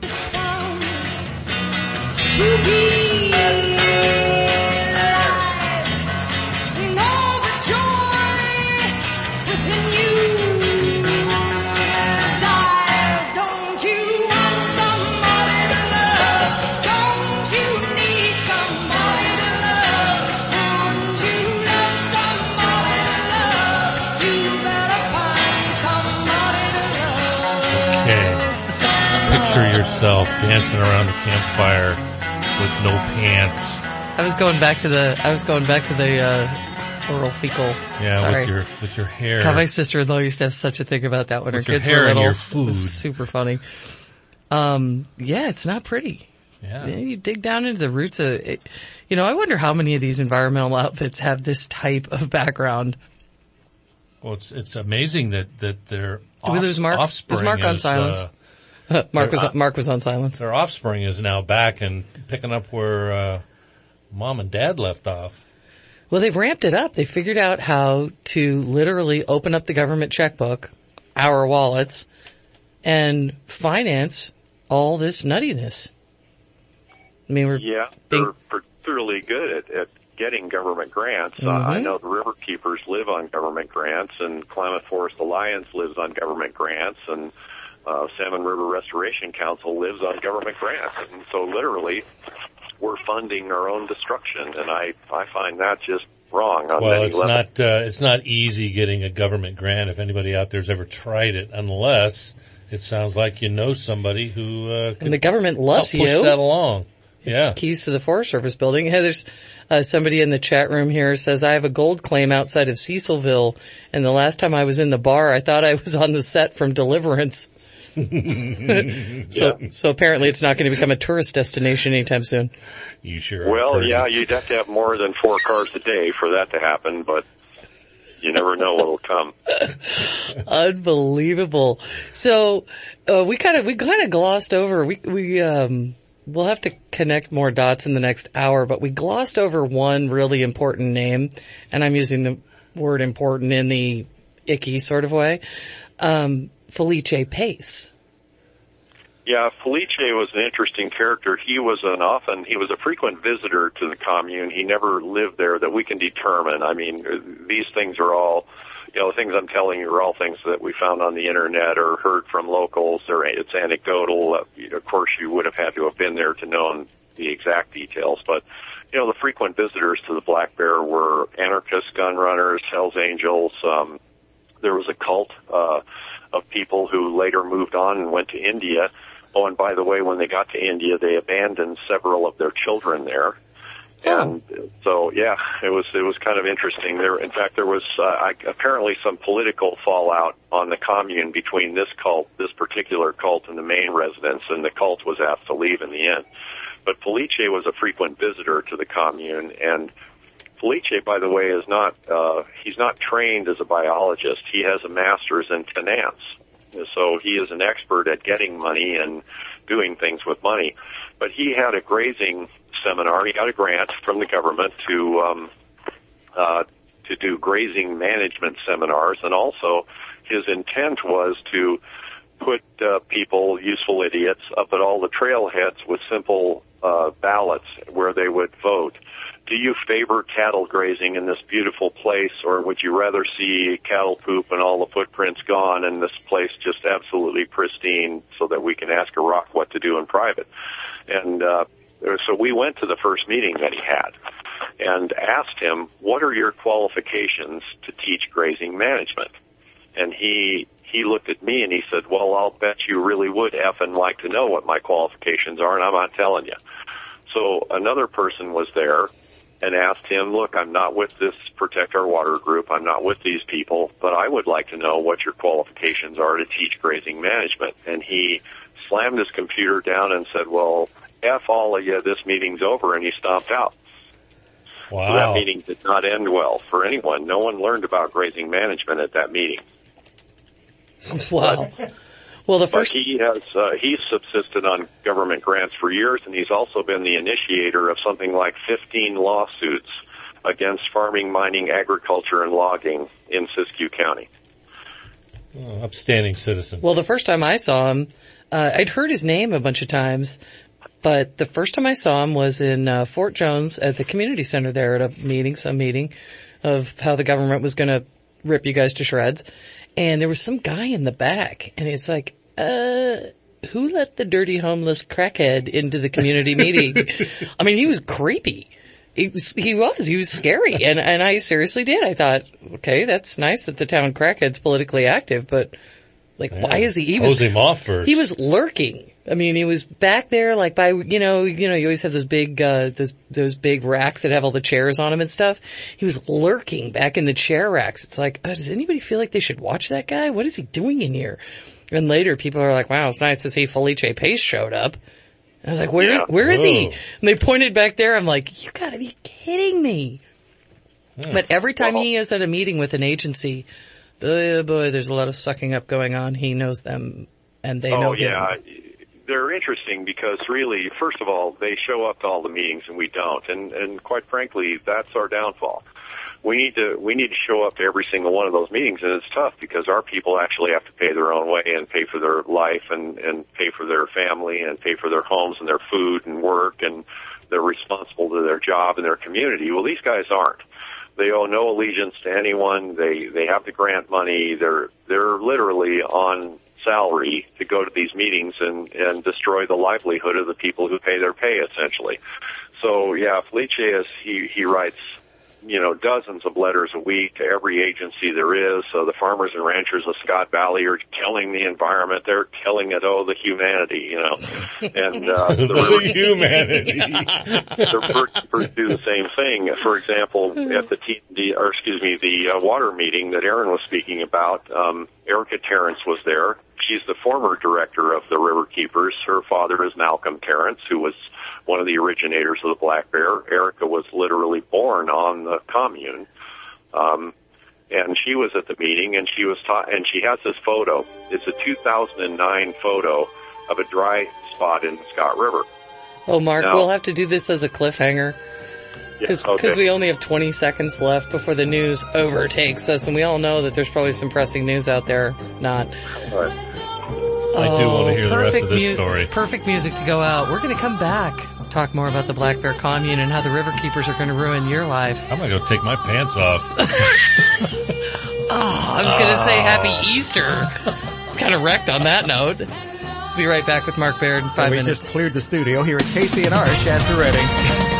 To be realized, and all the joy within you dies. Don't you want somebody to love? Don't you need somebody to love? Want to love somebody to love? You better find somebody to love. Okay. Picture yourself dancing around the campfire with no pants. I was going back to the oral fecal. Yeah, Sorry. with your hair. God, my sister-in-law used to have such a thing about that when With her your kids hair were and little. your food. It was super funny. Yeah, it's not pretty. Yeah. You dig down into the roots of it. You know, I wonder how many of these environmental outfits have this type of background. Well, it's amazing that their Did we lose Mark? offspring Is Mark on silence? Mark was on silence. Their offspring is now back and picking up where mom and dad left off. Well, they've ramped it up. They figured out how to literally open up the government checkbook, our wallets, and finance all this nuttiness. I mean, they're particularly good at getting government grants. I know the River Keepers live on government grants, and Klamath Forest Alliance lives on government grants, and Salmon River Restoration Council lives on government grants. And so literally, we're funding our own destruction, and I find that just wrong on many levels. It's not easy getting a government grant if anybody out there's ever tried it, unless it sounds like you know somebody who and the government loves help push you. that along. Yeah. Keys to the Forest Service building. Yeah, there's somebody in the chat room here says, I have a gold claim outside of Cecilville, and the last time I was in the bar, I thought I was on the set from Deliverance. So apparently it's not going to become a tourist destination anytime soon. You sure? Well, yeah, you'd have to have more than 4 cars a day for that to happen, but you never know what'll come. Unbelievable. So, we kind of glossed over, we'll have to connect more dots in the next hour, but we glossed over one really important name, and I'm using word important in the icky sort of way. Felice Pace. Yeah, Felice was an interesting character. He was a frequent visitor to the commune. He never lived there that we can determine. I mean, these things are all, the things I'm telling you are all things that we found on the internet or heard from locals, or it's anecdotal. Of course, you would have had to have been there to know the exact details, but the frequent visitors to the Black Bear were anarchist gun runners, Hells Angels. There was a cult of people who later moved on and went to India. Oh, and by the way, when they got to India, they abandoned several of their children there. And so, yeah, it was kind of interesting. In fact, there was apparently some political fallout on the commune between this particular cult, and the main residents, and the cult was asked to leave in the end. But Felice was a frequent visitor to the commune, and Felice, by the way, he's not trained as a biologist. He has a master's in finance. So he is an expert at getting money and doing things with money. But he had a grazing seminar. He got a grant from the government to do grazing management seminars, and also his intent was to put people, useful idiots, up at all the trailheads with simple ballots where they would vote. Do you favor cattle grazing in this beautiful place, or would you rather see cattle poop and all the footprints gone and this place just absolutely pristine so that we can ask a rock what to do in private? And so we went to the first meeting that he had and asked him, what are your qualifications to teach grazing management? And he looked at me and he said, well, I'll bet you really would effing like to know what my qualifications are, and I'm not telling you. So another person was there and asked him, look, I'm not with this Protect Our Water group. I'm not with these people, but I would like to know what your qualifications are to teach grazing management. And he slammed his computer down and said, well, F all of you, this meeting's over, and he stomped out. Wow. So that meeting did not end well for anyone. No one learned about grazing management at that meeting. Wow. But he's subsisted on government grants for years, and he's also been the initiator of something like 15 lawsuits against farming, mining, agriculture, and logging in Siskiyou County. Oh, upstanding citizen. Well, the first time I saw him, I'd heard his name a bunch of times, but the first time I saw him was in Fort Jones at the community center there at some meeting of how the government was going to rip you guys to shreds. And there was some guy in the back, and it's like, who let the dirty homeless crackhead into the community meeting? I mean, he was creepy. He was scary. And I seriously did. I thought, okay, that's nice that the town crackhead's politically active, but why is he? Hose him off first. He was lurking. I mean, he was back there like by, you always have those big, those big racks that have all the chairs on them and stuff. He was lurking back in the chair racks. It's like, does anybody feel like they should watch that guy? What is he doing in here? And later people are like, wow, it's nice to see Felice Pace showed up. And I was like, where is he? And they pointed back there. I'm like, you gotta be kidding me. But every time he is at a meeting with an agency, boy, there's a lot of sucking up going on. He knows them and they know him. Yeah. They're interesting because really, first of all, they show up to all the meetings and we don't. And quite frankly, that's our downfall. We need to show up to every single one of those meetings, and it's tough because our people actually have to pay their own way and pay for their life and pay for their family and pay for their homes and their food and work, and they're responsible to their job and their community. Well, these guys aren't. They owe no allegiance to anyone. They have the grant money. They're literally on salary to go to these meetings and destroy the livelihood of the people who pay their pay, essentially. So yeah, Felice he writes, dozens of letters a week to every agency there is. So the farmers and ranchers of Scott Valley are killing the environment. They're killing it. Oh, the humanity, and the humanity. The birds do the same thing. For example, at the water meeting that Aaron was speaking about, Erica Terrence was there. She's the former director of the River Keepers. Her father is Malcolm Terrence, who was one of the originators of the Black Bear. Erica was literally born on the commune. And she was at the meeting, and she was and she has this photo. It's a 2009 photo of a dry spot in the Scott River. Oh, Mark, we'll have to do this as a cliffhanger. Because we only have 20 seconds left before the news overtakes us, and we all know that there's probably some pressing news out there. Not. I do want to hear the rest of this story. Perfect music to go out. We're going to come back, talk more about the Black Bear Commune and how the River Keepers are going to ruin your life. I'm going to go take my pants off. I was going to say Happy Easter. It's kind of wrecked on that note. Be right back with Mark Baird in 5 minutes. We just cleared the studio here at KCNR, Shasta Redding.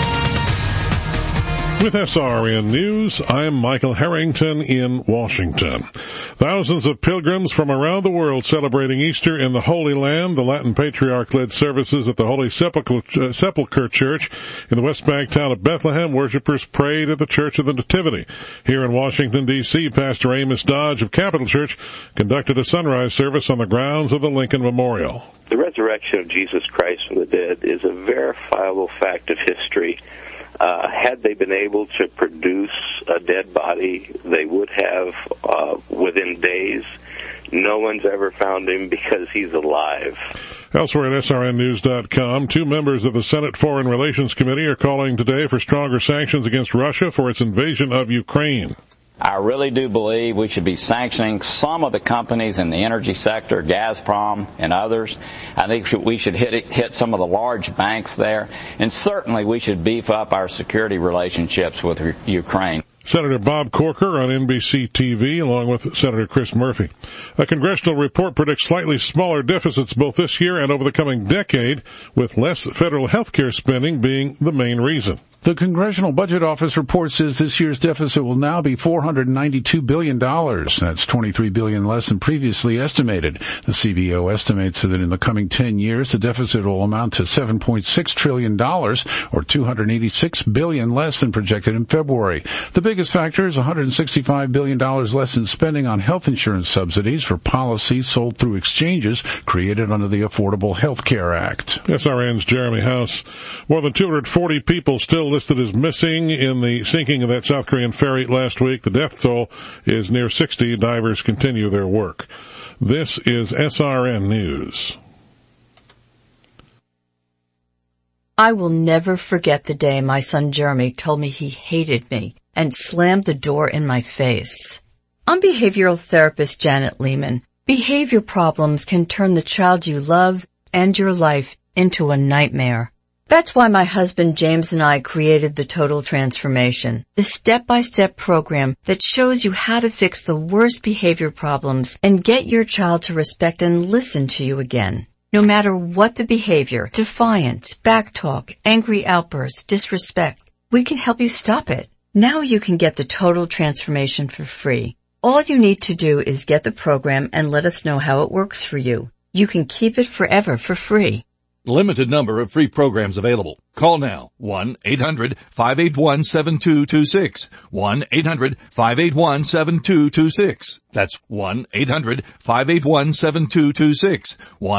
With SRN News, I'm Michael Harrington in Washington. Thousands of pilgrims from around the world celebrating Easter in the Holy Land. The Latin Patriarch led services at the Holy Sepulchre Church in the West Bank town of Bethlehem. Worshippers prayed at the Church of the Nativity. Here in Washington, D.C., Pastor Amos Dodge of Capital Church conducted a sunrise service on the grounds of the Lincoln Memorial. The resurrection of Jesus Christ from the dead is a verifiable fact of history. Had they been able to produce a dead body, they would have within days. No one's ever found him because he's alive. Elsewhere at SRNnews.com, 2 members of the Senate Foreign Relations Committee are calling today for stronger sanctions against Russia for its invasion of Ukraine. I really do believe we should be sanctioning some of the companies in the energy sector, Gazprom and others. I think we should hit some of the large banks there. And certainly we should beef up our security relationships with Ukraine. Senator Bob Corker on NBC TV, along with Senator Chris Murphy. A congressional report predicts slightly smaller deficits both this year and over the coming decade, with less federal health care spending being the main reason. The Congressional Budget Office report says this year's deficit will now be $492 billion. That's $23 billion less than previously estimated. The CBO estimates that in the coming 10 years, the deficit will amount to $7.6 trillion, or $286 billion less than projected in February. The biggest factor is $165 billion less in spending on health insurance subsidies for policies sold through exchanges created under the Affordable Health Care Act. SRN's Jeremy House. More than 240 people still listed as missing in the sinking of that South Korean ferry last week. The death toll is near 60. Divers continue their work. This is SRN News. I will never forget the day my son Jeremy told me he hated me and slammed the door in my face. I'm behavioral therapist Janet Lehman. Behavior problems can turn the child you love and your life into a nightmare. That's why my husband James and I created the Total Transformation, the step-by-step program that shows you how to fix the worst behavior problems and get your child to respect and listen to you again. No matter what the behavior, defiance, backtalk, angry outbursts, disrespect, we can help you stop it. Now you can get the Total Transformation for free. All you need to do is get the program and let us know how it works for you. You can keep it forever for free. Limited number of free programs available. Call now. 1-800-581-7226. 1-800-581-7226. That's 1-800-581-7226.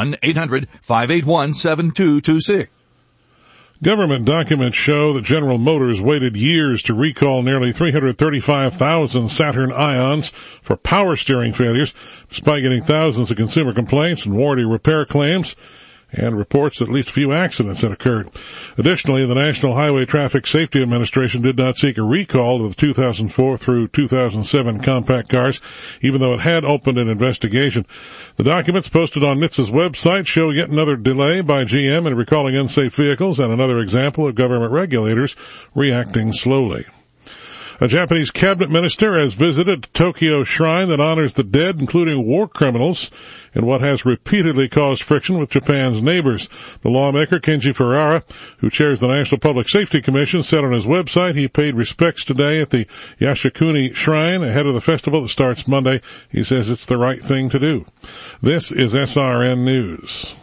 1-800-581-7226. Government documents show that General Motors waited years to recall nearly 335,000 Saturn Ions for power steering failures, despite getting thousands of consumer complaints and warranty repair claims, and reports that at least a few accidents had occurred. Additionally, the National Highway Traffic Safety Administration did not seek a recall of the 2004 through 2007 compact cars, even though it had opened an investigation. The documents posted on NHTSA's website show yet another delay by GM in recalling unsafe vehicles and another example of government regulators reacting slowly. A Japanese cabinet minister has visited a Tokyo shrine that honors the dead, including war criminals, in what has repeatedly caused friction with Japan's neighbors. The lawmaker, Kenji Ferrara, who chairs the National Public Safety Commission, said on his website he paid respects today at the Yasukuni Shrine ahead of the festival that starts Monday. He says it's the right thing to do. This is SRN News.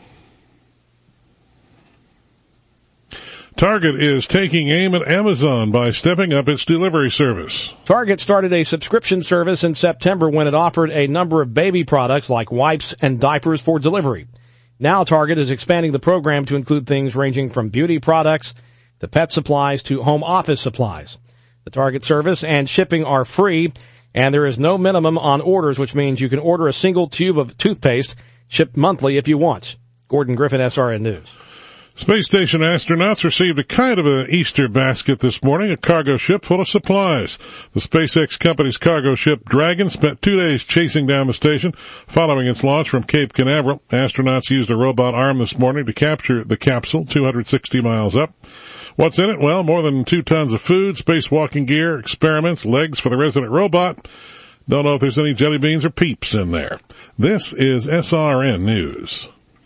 Target is taking aim at Amazon by stepping up its delivery service. Target started a subscription service in September when it offered a number of baby products like wipes and diapers for delivery. Now Target is expanding the program to include things ranging from beauty products to pet supplies to home office supplies. The Target service and shipping are free, and there is no minimum on orders, which means you can order a single tube of toothpaste shipped monthly if you want. Gordon Griffin, SRN News. Space station astronauts received a kind of an Easter basket this morning, a cargo ship full of supplies. The SpaceX company's cargo ship Dragon spent 2 days chasing down the station following its launch from Cape Canaveral. Astronauts used a robot arm this morning to capture the capsule 260 miles up. What's in it? Well, more than 2 tons of food, spacewalking gear, experiments, legs for the resident robot. Don't know if there's any jelly beans or peeps in there. This is SRN News.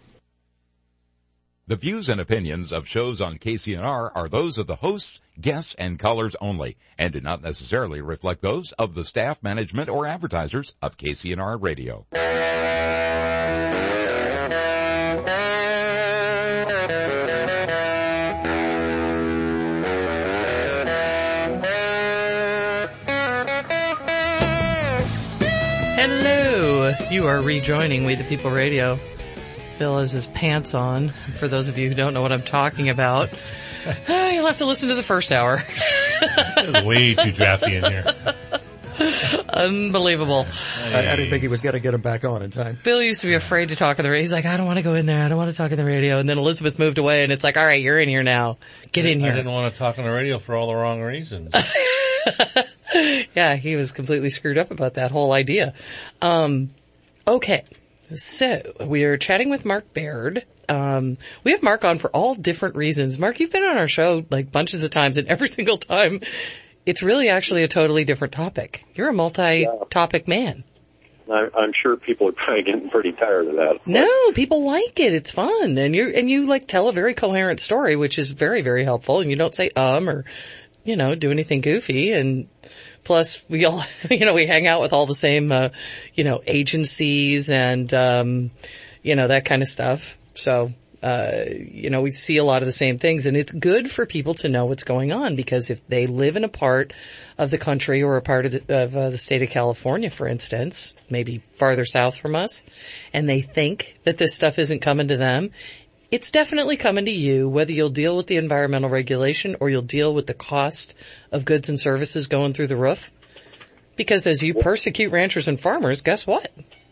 The views and opinions of shows on KCNR are those of the hosts, guests, and callers only, and do not necessarily reflect those of the staff, management, or advertisers of KCNR Radio. Hello, you are rejoining We the People Radio. Phil has his pants on, for those of you who don't know what I'm talking about. You'll have to listen to the first hour. It was way too drafty in here. Unbelievable. I didn't think he was going to get him back on in time. Phil used to be afraid to talk on the radio. He's like, I don't want to go in there. I don't want to talk on the radio. And then Elizabeth moved away, and it's like, all right, you're in here now. Get in here. I didn't want to talk on the radio for all the wrong reasons. Yeah, he was completely screwed up about that whole idea. Okay. So, we're chatting with Mark Baird. We have Mark on for all different reasons. Mark, you've been on our show like bunches of times, and every single time, it's really actually a totally different topic. You're a multi-topic man. I'm sure people are probably getting pretty tired of that. No, people like it. It's fun. And you like tell a very coherent story, which is very, very helpful. And you don't say, or, do anything goofy. And plus we all, we hang out with all the same, agencies and, that kind of stuff. So, we see a lot of the same things, and it's good for people to know what's going on, because if they live in a part of the country or a part of the state of California, for instance, maybe farther south from us, and they think that this stuff isn't coming to them, it's definitely coming to you, whether you'll deal with the environmental regulation or you'll deal with the cost of goods and services going through the roof. Because as you persecute ranchers and farmers, guess what?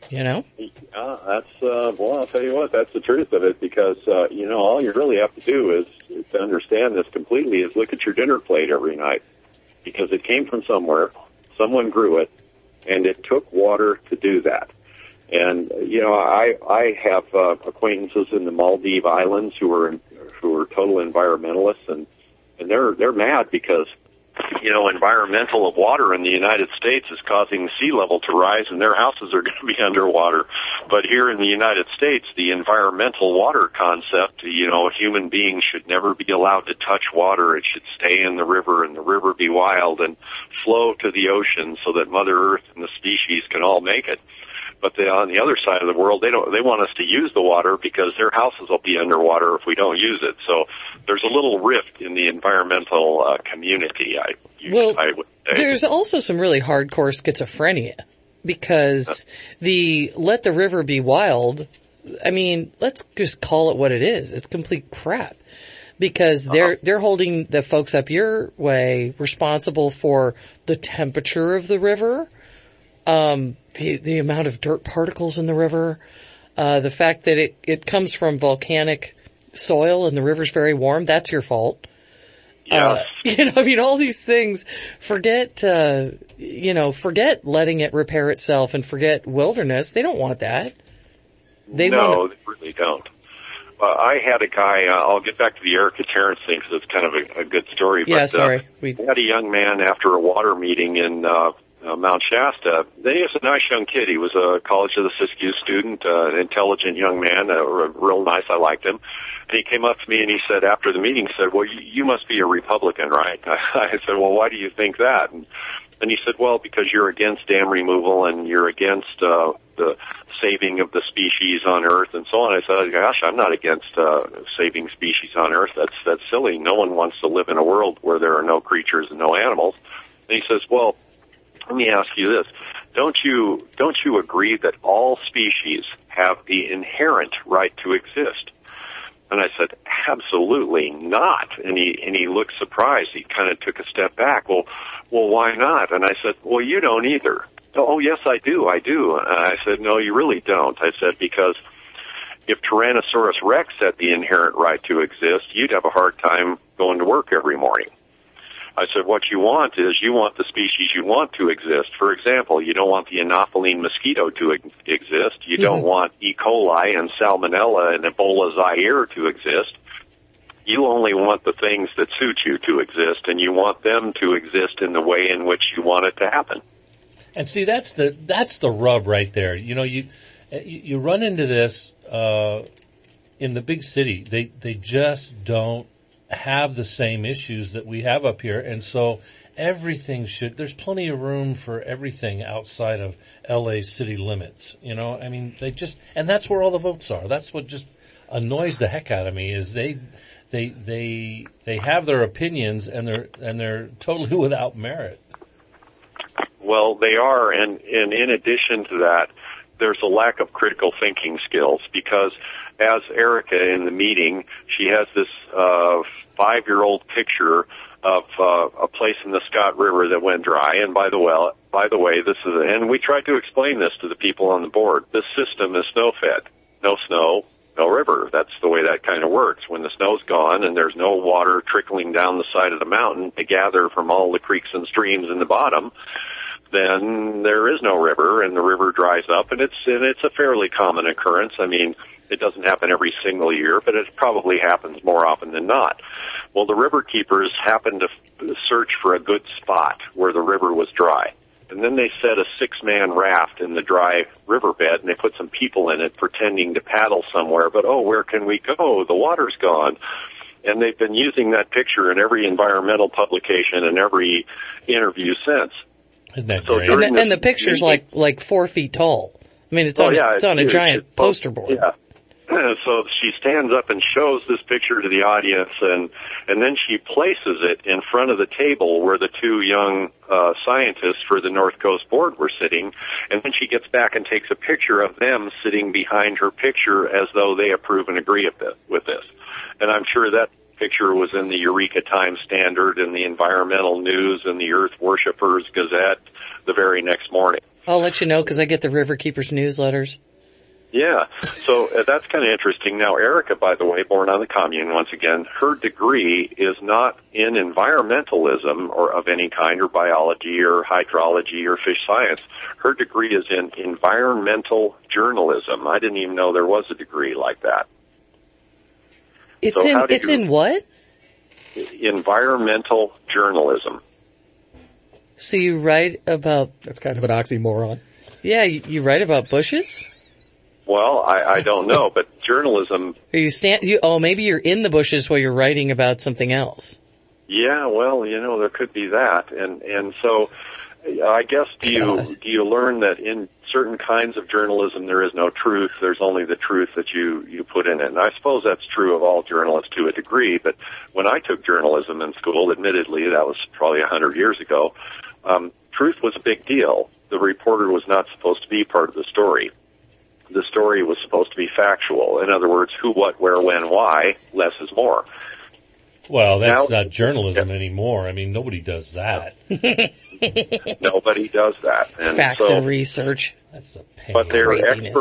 I'll tell you what, that's the truth of it, because, all you really have to do is to understand this completely is look at your dinner plate every night, because it came from somewhere, someone grew it, and it took water to do that. And, I have acquaintances in the Maldive Islands who are total environmentalists, and they're mad because, environmental of water in the United States is causing sea level to rise, and their houses are going to be underwater. But here in the United States, the environmental water concept, human beings should never be allowed to touch water. It should stay in the river, and the river be wild and flow to the ocean so that Mother Earth and the species can all make it. But on the other side of the world, they want us to use the water because their houses will be underwater if we don't use it. So there's a little rift in the environmental community, I would say. There's also some really hardcore schizophrenia, because the let the river be wild, let's just call it what it is. It's complete crap. Because they're holding the folks up your way responsible for the temperature of the river, the amount of dirt particles in the river, the fact that it comes from volcanic soil and the river's very warm, that's your fault. Yes. All these things, forget letting it repair itself and forget wilderness. They don't want that. They really don't. I had a guy, I'll get back to the Erica Terrence thing because it's kind of a good story. Yeah, sorry. We had a young man after a water meeting in Mount Shasta. Then he was a nice young kid. He was a College of the Siskiyou student, an intelligent young man, real nice. I liked him. And he came up to me and he said, after the meeting, well, you must be a Republican, right? I said, well, why do you think that? And he said, well, because you're against dam removal and you're against the saving of the species on Earth and so on. I said, gosh, I'm not against saving species on Earth. That's silly. No one wants to live in a world where there are no creatures and no animals. And he says, well, let me ask you this. Don't you agree that all species have the inherent right to exist? And I said, absolutely not. And he looked surprised. He kind of took a step back. Well, why not? And I said, well, you don't either. Oh, yes, I do. And I said, no, you really don't. I said, because if Tyrannosaurus Rex had the inherent right to exist, you'd have a hard time going to work every morning. I said, what you want is you want the species you want to exist. For example, you don't want the Anopheline mosquito to exist. You don't want E. coli and Salmonella and Ebola Zaire to exist. You only want the things that suit you to exist, and you want them to exist in the way in which you want it to happen. And see, that's the rub right there. You know, you run into this in the big city. They just don't have the same issues that we have up here, and so everything there's plenty of room for everything outside of LA city limits. You know, I mean, and that's where all the votes are. That's what just annoys the heck out of me is they have their opinions and they're totally without merit. Well, they are, and in addition to that, there's a lack of critical thinking skills because as Erica in the meeting, she has this 5-year-old picture of a place in the Scott River that went dry. And by the way, this is, and we tried to explain this to the people on the board. This system is snow-fed. No snow, no river. That's the way that kind of works. When the snow's gone and there's no water trickling down the side of the mountain to gather from all the creeks and streams in the bottom, then there is no river, and the river dries up, and it's a fairly common occurrence. I mean, it doesn't happen every single year, but it probably happens more often than not. Well, the river keepers happened to search for a good spot where the river was dry. And then they set a 6-man raft in the dry riverbed, and they put some people in it pretending to paddle somewhere, but where can we go? The water's gone. And they've been using that picture in every environmental publication and every interview since. Isn't that so great? And the picture's like 4 feet tall. I mean, it's on a giant poster board. Yeah. So she stands up and shows this picture to the audience, and then she places it in front of the table where the 2 young scientists for the North Coast board were sitting, and then she gets back and takes a picture of them sitting behind her picture as though they approve and agree with this. And I'm sure that picture was in the Eureka Times Standard and the Environmental News and the Earth Worshippers Gazette the very next morning. I'll let you know because I get the River Keepers newsletters. Yeah, so that's kind of interesting. Now, Erica, by the way, born on the commune, once again, her degree is not in environmentalism or of any kind, or biology or hydrology or fish science. Her degree is in environmental journalism. I didn't even know there was a degree like that. It's in what? Environmental journalism. So you write about... That's kind of an oxymoron. Yeah, you write about bushes? Well, I don't know, but journalism... maybe you're in the bushes while you're writing about something else. Yeah, well, there could be that. And so I guess do you learn that in certain kinds of journalism there is no truth, there's only the truth that you put in it. And I suppose that's true of all journalists to a degree, but when I took journalism in school, admittedly, that was probably 100 years ago, truth was a big deal. The reporter was not supposed to be part of the story. The story was supposed to be factual. In other words, who, what, where, when, why, less is more. Well, that's not journalism anymore. I mean, nobody does that. Nobody does that. And facts and research. That's a pain. But they're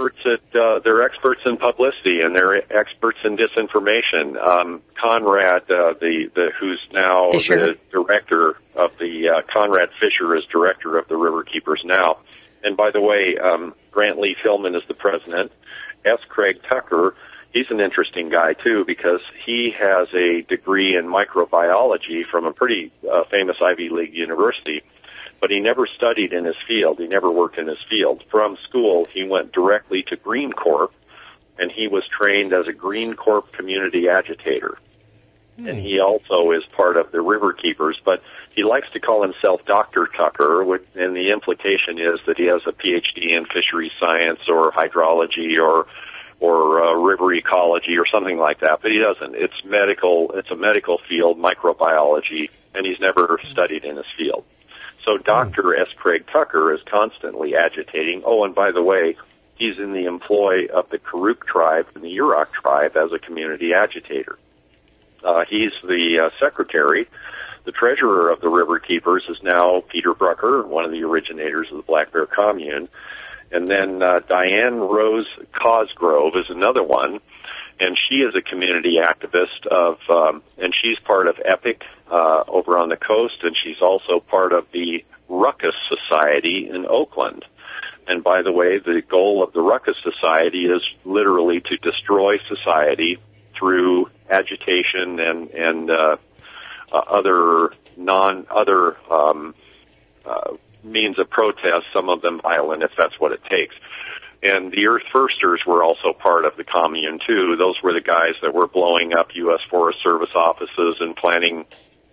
experts in publicity, and they're experts in disinformation. Conrad, who's now Fisher. the director of the Conrad Fisher is director of the River Keepers now. And by the way, Grant Lee Tillman is the president. S. Craig Tucker, he's an interesting guy too because he has a degree in microbiology from a pretty famous Ivy League university, but he never studied in his field. He never worked in his field. From school, he went directly to Green Corp, and he was trained as a Green Corp community agitator. And he also is part of the River Keepers, but he likes to call himself Dr. Tucker, and the implication is that he has a PhD in fisheries science or hydrology or river ecology or something like that, but he doesn't. It's a medical field, microbiology, and he's never studied in his field. So Dr. S. Craig Tucker is constantly agitating. Oh, and by the way, he's in the employ of the Karuk tribe and the Yurok tribe as a community agitator. He's the secretary. The treasurer of the River Keepers is now Peter Brucker, one of the originators of the Black Bear Commune. And then Diane Rose Cosgrove is another one, and she is a community activist and she's part of EPIC over on the coast, and she's also part of the Ruckus Society in Oakland. And by the way, the goal of the Ruckus Society is literally to destroy society through agitation and other means of protest, some of them violent if that's what it takes. And the Earth Firsters were also part of the commune too. Those were the guys that were blowing up U.S. Forest Service offices and planting,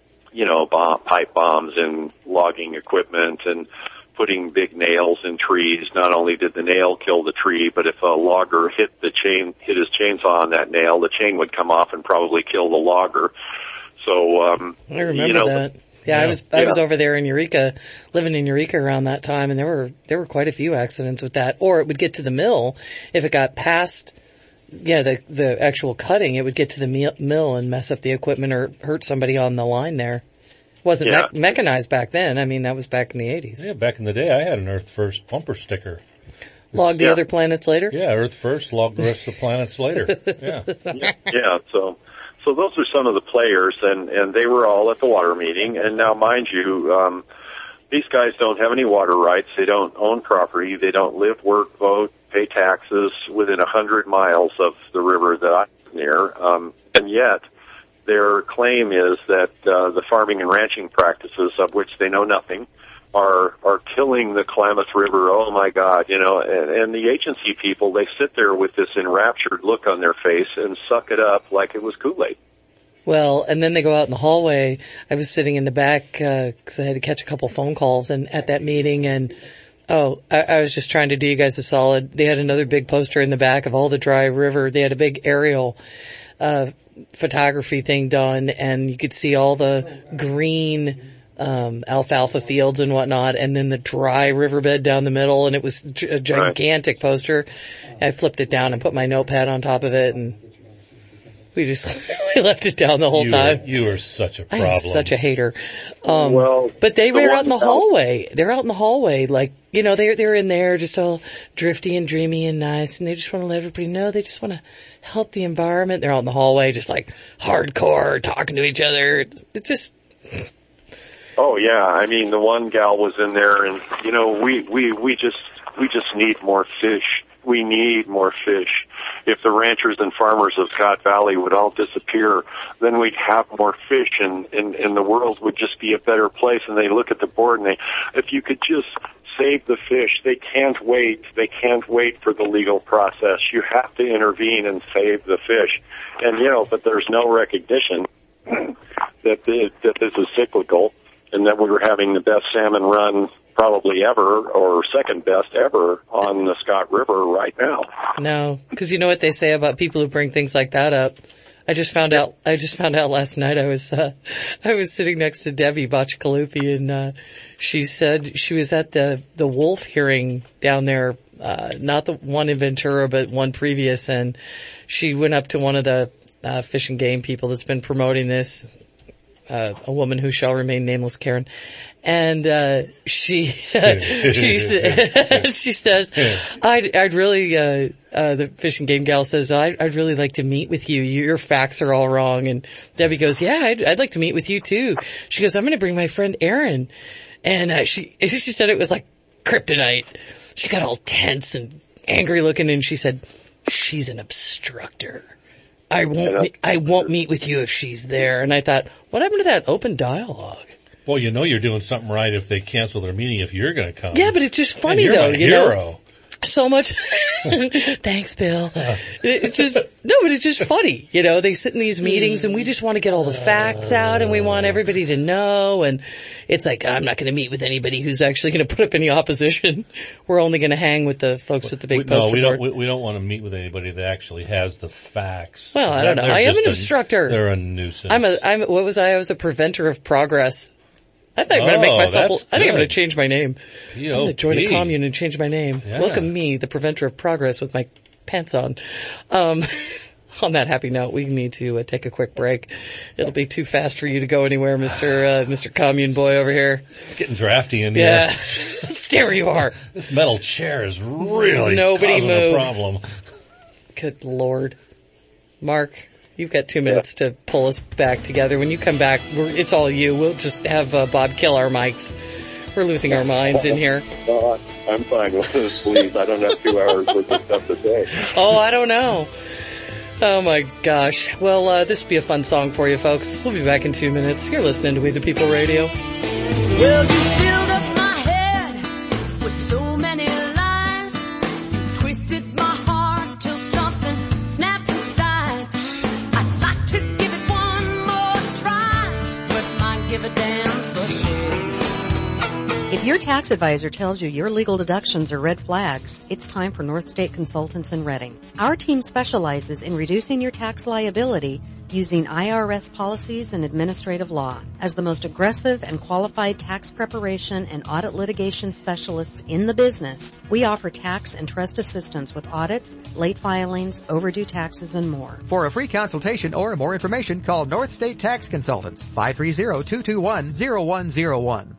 pipe bombs and logging equipment and putting big nails in trees. Not only did the nail kill the tree, but if a logger hit his chainsaw on that nail, the chain would come off and probably kill the logger. So, I remember that. Yeah, I was over there in Eureka, living in Eureka around that time, and there were quite a few accidents with that. Or it would get to the mill. If it got past, the actual cutting, it would get to the mill and mess up the equipment or hurt somebody on the line there. It wasn't mechanized back then. I mean, that was back in the 80s. Yeah, back in the day, I had an Earth First bumper sticker. Log the other planets later? Yeah, Earth first, log the rest of the planets later. Yeah, so those are some of the players, and they were all at the water meeting. And now, mind you, these guys don't have any water rights. They don't own property. They don't live, work, vote, pay taxes within 100 miles of the river that I'm near. And yet, their claim is that the farming and ranching practices, of which they know nothing, are killing the Klamath River. Oh my God, and the agency people, they sit there with this enraptured look on their face and suck it up like it was Kool-Aid. Well, and then they go out in the hallway. I was sitting in the back, cause I had to catch a couple phone calls and at that meeting, and I was just trying to do you guys a solid. They had another big poster in the back of all the dry river. They had a big aerial, photography thing done, and you could see all the green alfalfa fields and whatnot, and then the dry riverbed down the middle, and it was a gigantic poster. I flipped it down and put my notepad on top of it, and we left it down the whole time. You are such a problem. I'm such a hater. But they were out in the hallway. They're out in the hallway, like, they're in there just all drifty and dreamy and nice, and they just want to let everybody know they just want to help the environment. They're out in the hallway just like hardcore, talking to each other. It just... Oh yeah, I mean the one gal was in there, and we just need more fish. We need more fish. If the ranchers and farmers of Scott Valley would all disappear, then we'd have more fish, and the world would just be a better place. And they look at the board and if you could just save the fish, they can't wait. They can't wait for the legal process. You have to intervene and save the fish. And but there's no recognition that this is cyclical, and that we were having the best salmon run probably ever, or second best ever, on the Scott River right now. No, because you know what they say about people who bring things like that up. I just found out last night. I was sitting next to Debbie Bachkalupi, and she said she was at the wolf hearing down there, not the one in Ventura, but one previous, and she went up to one of the Fish and Game people that's been promoting this. A woman who shall remain nameless, Karen, and she says, I'd really the Fish and Game gal says, I'd really like to meet with you. Your facts are all wrong. And Debbie goes, yeah, I'd like to meet with you too. She goes, I'm going to bring my friend Erin, and she said it was like kryptonite. She got all tense and angry looking, and she said, she's an obstructor. I won't meet with you if she's there. And I thought, what happened to that open dialogue? Well, you're doing something right if they cancel their meeting if you're going to come. Yeah, but it's just funny though, hero. So much. Thanks, Bill. It's just funny. They sit in these meetings and we just want to get all the facts out and we want everybody to know. And it's like, I'm not going to meet with anybody who's actually going to put up any opposition. We're only going to hang with the folks with the big poster board. We don't want to meet with anybody that actually has the facts. Well, I don't know. I am an obstructor. They're a nuisance. I was a preventer of progress. I think I'm going to make myself, I think I'm going to change my name. I'm going to join a commune and change my name. Yeah. Welcome me, the preventer of progress, with my pants on. On that happy note, we need to take a quick break. It'll be too fast for you to go anywhere, Mr. Commune Boy over here. It's getting drafty in Yeah. here. There you are. This metal chair is really Nobody causing move. a problem. Good Lord. Mark, you've got 2 minutes to pull us back together. When you come back, it's all you. We'll just have Bob kill our mics. We're losing our minds in here. I'm fine with this, please. I don't have 2 hours worth of stuff to say. Oh, I don't know. Oh my gosh. Well, this will be a fun song for you folks. We'll be back in 2 minutes. You're listening to We the People Radio. Well, you filled up my head with so many lies. You twisted my heart till something snapped inside. I'd like to give it one more try, but my give a damn's busted. If your tax advisor tells you your legal deductions are red flags, it's time for North State Consultants in Reading. Our team specializes in reducing your tax liability using IRS policies and administrative law. As the most aggressive and qualified tax preparation and audit litigation specialists in the business, we offer tax and trust assistance with audits, late filings, overdue taxes, and more. For a free consultation or more information, call North State Tax Consultants, 530-221-0101.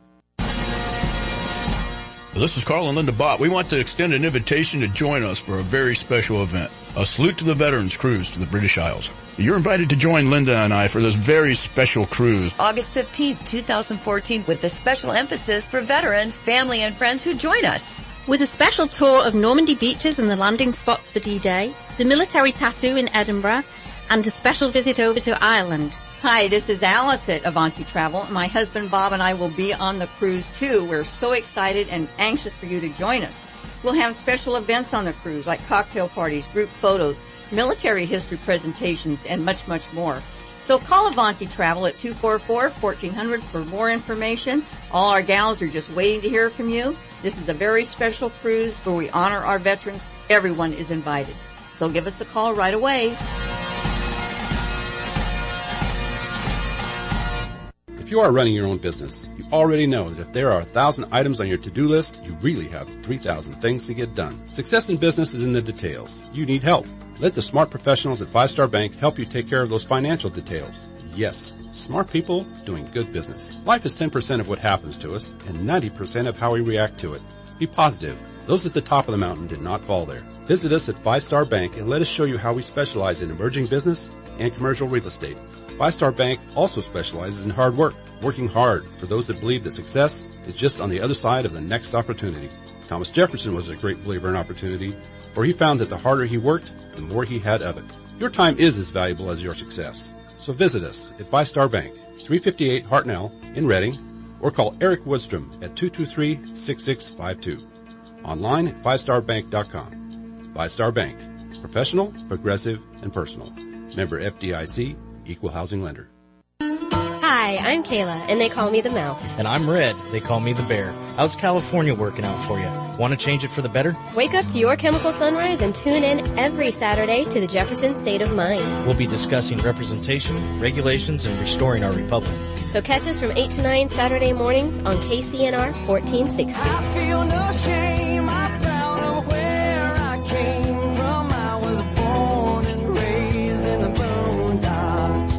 This is Carl and Linda Bott. We want to extend an invitation to join us for a very special event, a Salute to the Veterans cruise to the British Isles. You're invited to join Linda and I for this very special cruise. August 15th, 2014, with a special emphasis for veterans, family, and friends who join us. With a special tour of Normandy beaches and the landing spots for D-Day, the military tattoo in Edinburgh, and a special visit over to Ireland. Hi, this is Alice at Avanti Travel. My husband Bob and I will be on the cruise too. We're so excited and anxious for you to join us. We'll have special events on the cruise like cocktail parties, group photos, military history presentations, and much, much more. So call Avanti Travel at 244-1400 for more information. All our gals are just waiting to hear from you. This is a very special cruise where we honor our veterans. Everyone is invited. So give us a call right away. If you are running your own business, you already know that if there are 1,000 items on your to-do list, you really have 3,000 things to get done. Success in business is in the details. You need help. Let the smart professionals at 5 Star Bank help you take care of those financial details. Yes, smart people doing good business. Life is 10% of what happens to us and 90% of how we react to it. Be positive. Those at the top of the mountain did not fall there. Visit us at 5 Star Bank and let us show you how we specialize in emerging business and commercial real estate. 5 Star Bank also specializes in hard work, working hard for those that believe that success is just on the other side of the next opportunity. Thomas Jefferson was a great believer in opportunity, for he found that the harder he worked, the more he had of it. Your time is as valuable as your success. So visit us at 5 Star Bank, 358 Hartnell in Reading, or call Eric Woodstrom at 223-6652. Online at 5starbank.com. 5 Star Bank. Professional, progressive, and personal. Member FDIC, Equal Housing Lender. Hi, I'm Kayla, and they call me the Mouse. And I'm Red. They call me the Bear. How's California working out for you? Want to change it for the better? Wake up to your chemical sunrise and tune in every Saturday to the Jefferson State of Mind. We'll be discussing representation, regulations, and restoring our republic. So catch us from 8 to 9 Saturday mornings on KCNR 1460. I feel no shame, I'm proud of where I came from. I was born and raised in the boondocks.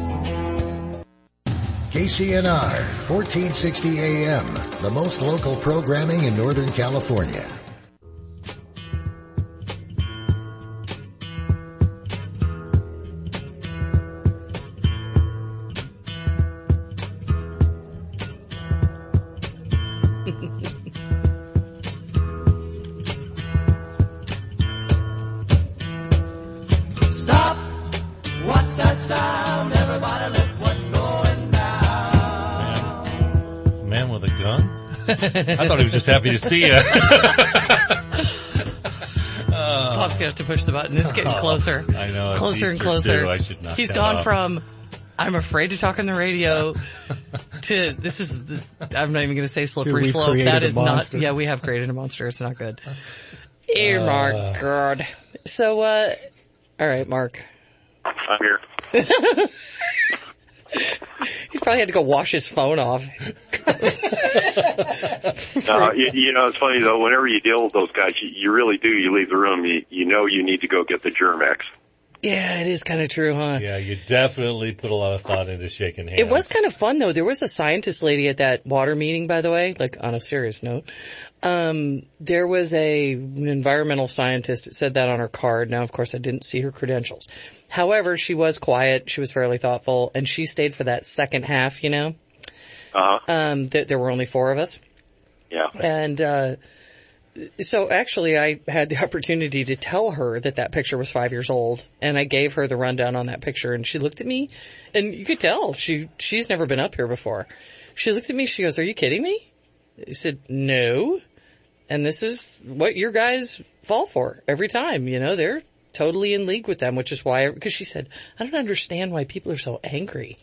KCNR 1460 AM, the most local programming in Northern California. Stop! What's that sound? Everybody look what's going down. Man with a gun? I thought he was just happy to see you. Bob's gonna have to push the button. It's getting closer. I know. Closer and Easter closer. too. I should knock He's that gone off. from I'm afraid to talk on the radio to this. I'm not even going to say slippery We've slope. created That a is not. monster. Yeah, we have created a monster. It's not good. Oh my God. So, all right, Mark. I'm here. He's probably had to go wash his phone off. You know, it's funny though, whenever you deal with those guys, you really do, you leave the room, you know you need to go get the Germex. Yeah, it is kind of true, huh? Yeah, you definitely put a lot of thought into shaking hands. It was kind of fun, though. There was a scientist lady at that water meeting, by the way, like on a serious note. There was an environmental scientist that said that on her card. Now, of course, I didn't see her credentials. However, she was quiet. She was fairly thoughtful, and she stayed for that second half, you know. There were only 4 of us. Yeah. And, so actually I had the opportunity to tell her that picture was 5 years old, and I gave her the rundown on that picture, and she looked at me, and you could tell she's never been up here before. She looked at me, she goes, "Are you kidding me?" I said, "No. And this is what your guys fall for every time, you know, they're totally in league with them," which is why, because she said, "I don't understand why people are so angry."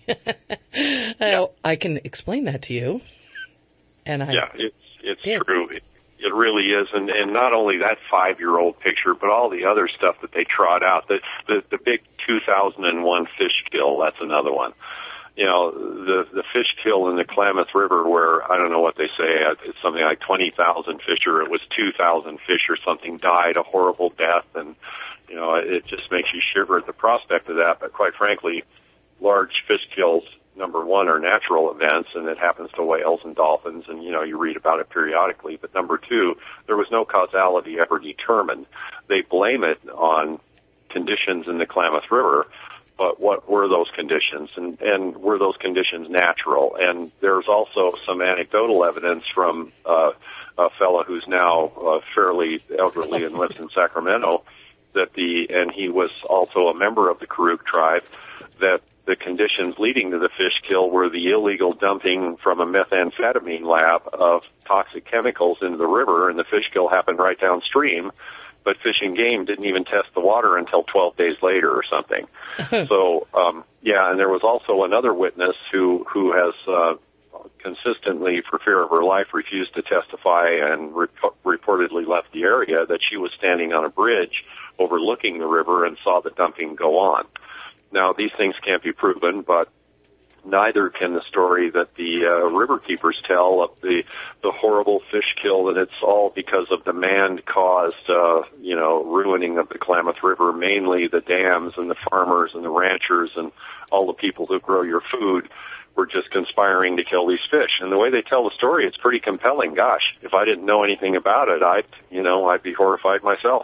I can explain that to you. And it's true. It really is, and not only that 5-year-old picture, but all the other stuff that they trot out. The big 2001 fish kill, that's another one. You know, the fish kill in the Klamath River, where I don't know what they say, it's something like 20,000 fish, or it was 2,000 fish or something, died a horrible death, and you know, it just makes you shiver at the prospect of that. But quite frankly, large fish kills, number one, are natural events, and it happens to whales and dolphins, and, you know, you read about it periodically. But number two, there was no causality ever determined. They blame it on conditions in the Klamath River, but what were those conditions, and were those conditions natural? And there's also some anecdotal evidence from a fellow who's now fairly elderly and lives in Sacramento, and he was also a member of the Karuk tribe, that the conditions leading to the fish kill were the illegal dumping from a methamphetamine lab of toxic chemicals into the river, and the fish kill happened right downstream, but Fish and Game didn't even test the water until 12 days later or something. So, and there was also another witness who has consistently, for fear of her life, refused to testify and reportedly left the area, that she was standing on a bridge overlooking the river and saw the dumping go on. Now, these things can't be proven, but neither can the story that the river keepers tell of the horrible fish kill, that it's all because of demand-caused, ruining of the Klamath River, mainly the dams and the farmers and the ranchers and all the people who grow your food were just conspiring to kill these fish. And the way they tell the story, it's pretty compelling. Gosh, if I didn't know anything about it, I'd be horrified myself.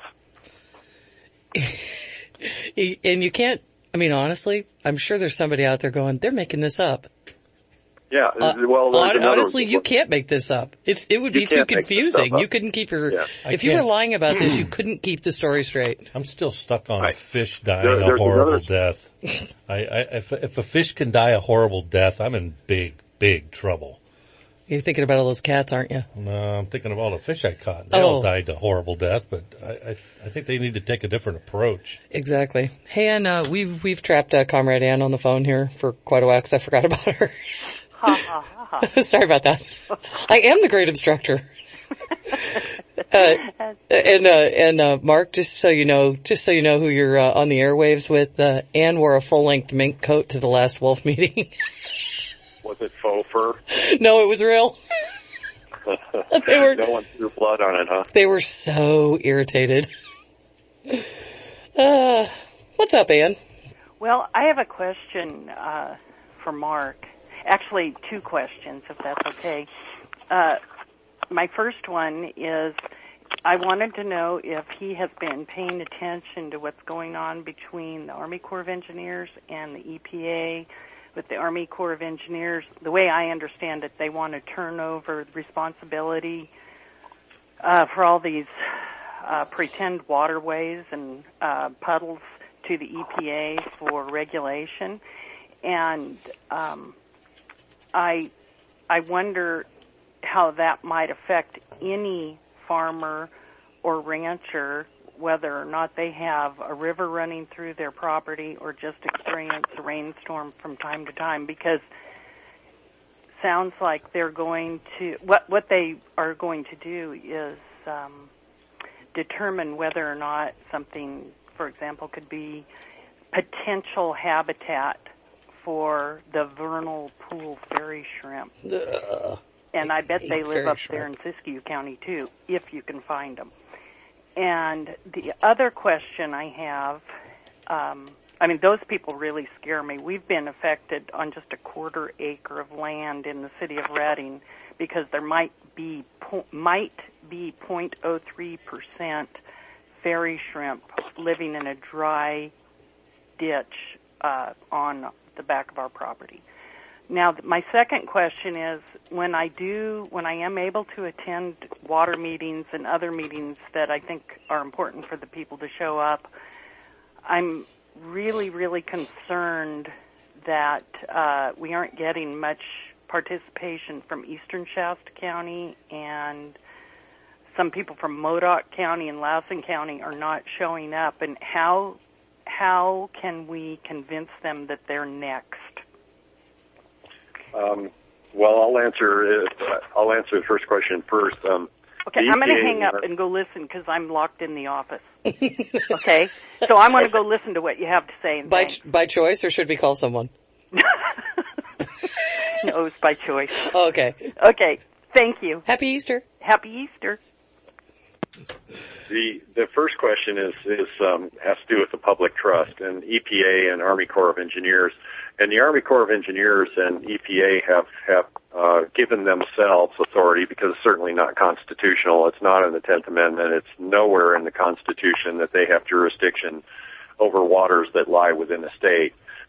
And you can't, I mean, honestly, I'm sure there's somebody out there going, they're making this up. Yeah, honestly, you can't make this up. It would be too confusing. You couldn't keep if you were lying about this, you couldn't keep the story straight. I'm still stuck on a fish dying a horrible death. If a fish can die a horrible death, I'm in big, big trouble. You're thinking about all those cats, aren't you? No, I'm thinking of all the fish I caught. They all died a horrible death, but I think they need to take a different approach. Exactly. Hey, Ann, we've trapped Comrade Ann on the phone here for quite a while because I forgot about her. Ha, ha, ha, ha. Sorry about that. I am the great obstructor. Mark, just so you know who you're on the airwaves with, Ann wore a full-length mink coat to the last wolf meeting. Was it faux fur? No, it was real. No one threw blood on it, huh? They were so irritated. What's up, Ann? Well, I have a question for Mark. Actually, 2 questions, if that's okay. My first one is, I wanted to know if he has been paying attention to what's going on between the Army Corps of Engineers and the EPA. With the Army Corps of Engineers, the way I understand it, they want to turn over responsibility for all these pretend waterways and puddles to the EPA for regulation. And I wonder how that might affect any farmer or rancher, whether or not they have a river running through their property or just experience a rainstorm from time to time, because sounds like they're going to, what they are going to do is determine whether or not something, for example, could be potential habitat for the vernal pool fairy shrimp. And I bet they live up there in Siskiyou County too, if you can find them. And the other question I have I mean, those people really scare me. We've been affected on just a quarter acre of land in the city of Redding because there might be 0.03% fairy shrimp living in a dry ditch on the back of our property. Now, my second question is, when I am able to attend water meetings and other meetings that I think are important for the people to show up, I'm really, really concerned that we aren't getting much participation from Eastern Shasta County, and some people from Modoc County and Lassen County are not showing up. And how can we convince them that they're next? Well, I'll answer the first question first. Okay, I'm going to hang up and go listen because I'm locked in the office. Okay, so I'm going to go listen to what you have to say. And by choice, or should we call someone? No, it's by choice. Oh, okay. Okay, thank you. Happy Easter. Happy Easter. The first question is has to do with the public trust and EPA and Army Corps of Engineers. And the Army Corps of Engineers and EPA have given themselves authority, because it's certainly not constitutional. It's not in the 10th Amendment. It's nowhere in the Constitution that they have jurisdiction over waters that lie within a state.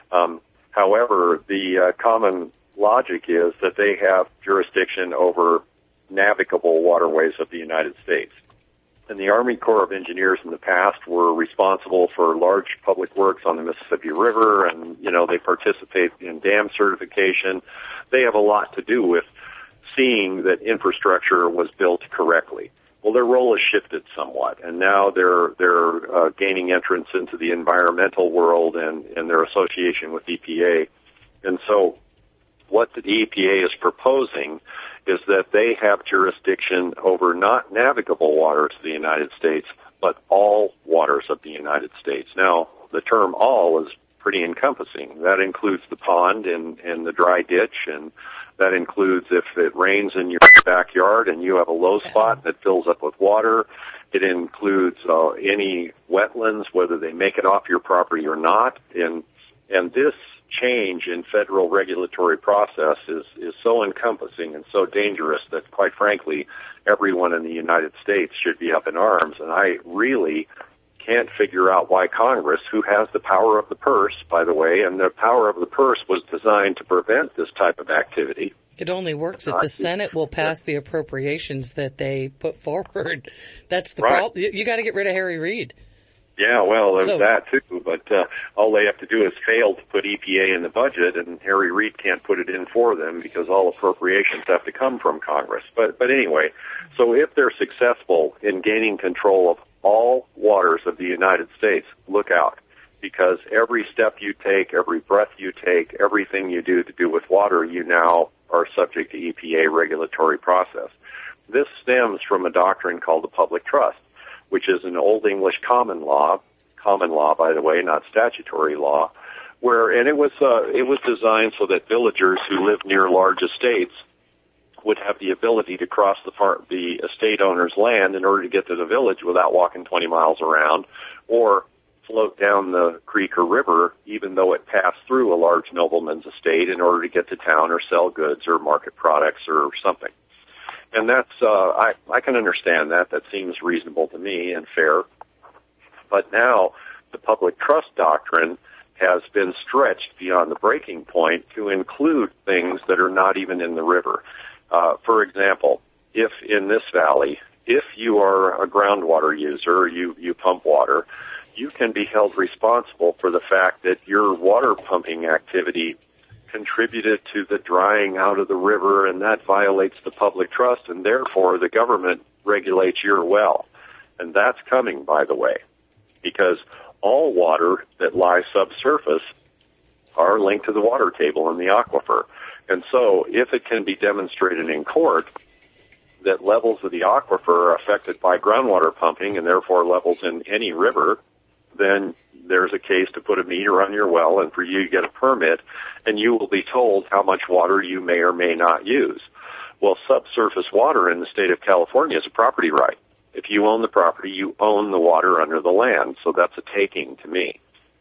However, the common logic is that they have jurisdiction over navigable waterways of the United States. And the Army Corps of Engineers in the past were responsible for large public works on the Mississippi River, and, they participate in dam certification. They have a lot to do with seeing that infrastructure was built correctly. Well, their role has shifted somewhat, and now they're gaining entrance into the environmental world and their association with EPA. And so what the EPA is proposing is that they have jurisdiction over not navigable waters of the United States, but all waters of the United States. Now, the term all is pretty encompassing. That includes the pond and the dry ditch, and that includes if it rains in your backyard and you have a low spot that fills up with water. It includes any wetlands, whether they make it off your property or not. And this change in federal regulatory process is so encompassing and so dangerous that, quite frankly, everyone in the United States should be up in arms. And I really can't figure out why Congress, who has the power of the purse, by the way, and the power of the purse was designed to prevent this type of activity. It only works if the Senate will pass the appropriations that they put forward. That's the problem. You got to get rid of Harry Reid. Yeah, well, there's that too, but all they have to do is fail to put EPA in the budget, and Harry Reid can't put it in for them because all appropriations have to come from Congress. But anyway, so if they're successful in gaining control of all waters of the United States, look out, because every step you take, every breath you take, everything you do to do with water, you now are subject to EPA regulatory process. This stems from a doctrine called the public trust, which is an Old English common law, by the way, not statutory law, and it was designed so that villagers who live near large estates would have the ability to cross the estate owner's land in order to get to the village without walking 20 miles around, or float down the creek or river, even though it passed through a large nobleman's estate, in order to get to town or sell goods or market products or something. And that's, I can understand that. That seems reasonable to me and fair. But now the public trust doctrine has been stretched beyond the breaking point to include things that are not even in the river. For example, if in this valley, if you are a groundwater user, you pump water, you can be held responsible for the fact that your water pumping activity contributed to the drying out of the river, and that violates the public trust, and therefore the government regulates your well. And that's coming, by the way, because all water that lies subsurface are linked to the water table in the aquifer. And so if it can be demonstrated in court that levels of the aquifer are affected by groundwater pumping, and therefore levels in any river, then there's a case to put a meter on your well and for you to get a permit, and you will be told how much water you may or may not use. Well, subsurface water in the state of California is a property right. If you own the property, you own the water under the land, so that's a taking to me.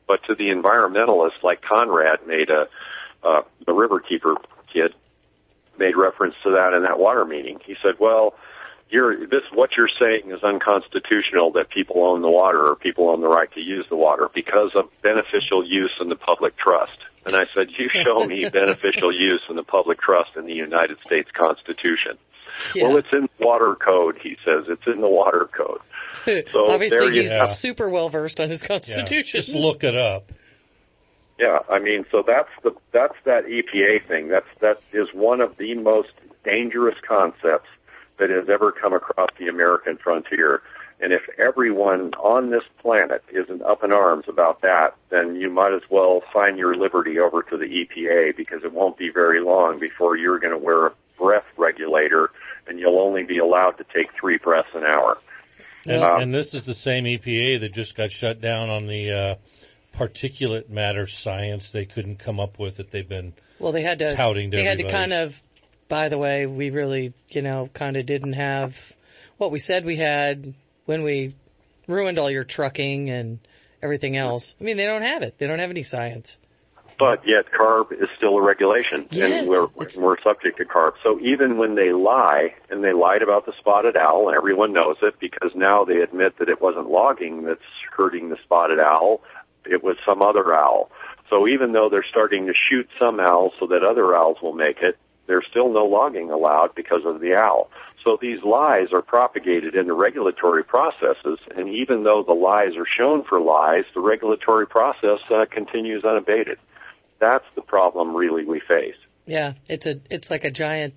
But to the environmentalists, like Conrad made the Riverkeeper kid made reference to that in that water meeting. He said, well, what you're saying is unconstitutional, that people own the water or people own the right to use the water because of beneficial use in the public trust. And I said, you show me beneficial use in the public trust in the United States Constitution. Yeah. Well, it's in the water code, he says. It's in the water code. So obviously he's super well versed on his Constitution. Yeah. Just look it up. Yeah, I mean, so that's that EPA thing. That is one of the most dangerous concepts that has ever come across the American frontier. And if everyone on this planet isn't up in arms about that, then you might as well sign your liberty over to the EPA, because it won't be very long before you're going to wear a breath regulator and you'll only be allowed to take 3 breaths an hour. And this is the same EPA that just got shut down on the particulate matter science they couldn't come up with that they've been touting to everybody. They had to kind of, by the way, we really, kind of didn't have what we said we had when we ruined all your trucking and everything else. I mean, they don't have it. They don't have any science. But yet CARB is still a regulation, yes, and we're subject to CARB. So even when they lie, and they lied about the spotted owl, and everyone knows it because now they admit that it wasn't logging that's hurting the spotted owl, it was some other owl. So even though they're starting to shoot some owls so that other owls will make it, there's still no logging allowed because of the owl. So these lies are propagated in the regulatory processes, and even though the lies are shown for lies, the regulatory process continues unabated. That's the problem really we face. Yeah, it's like a giant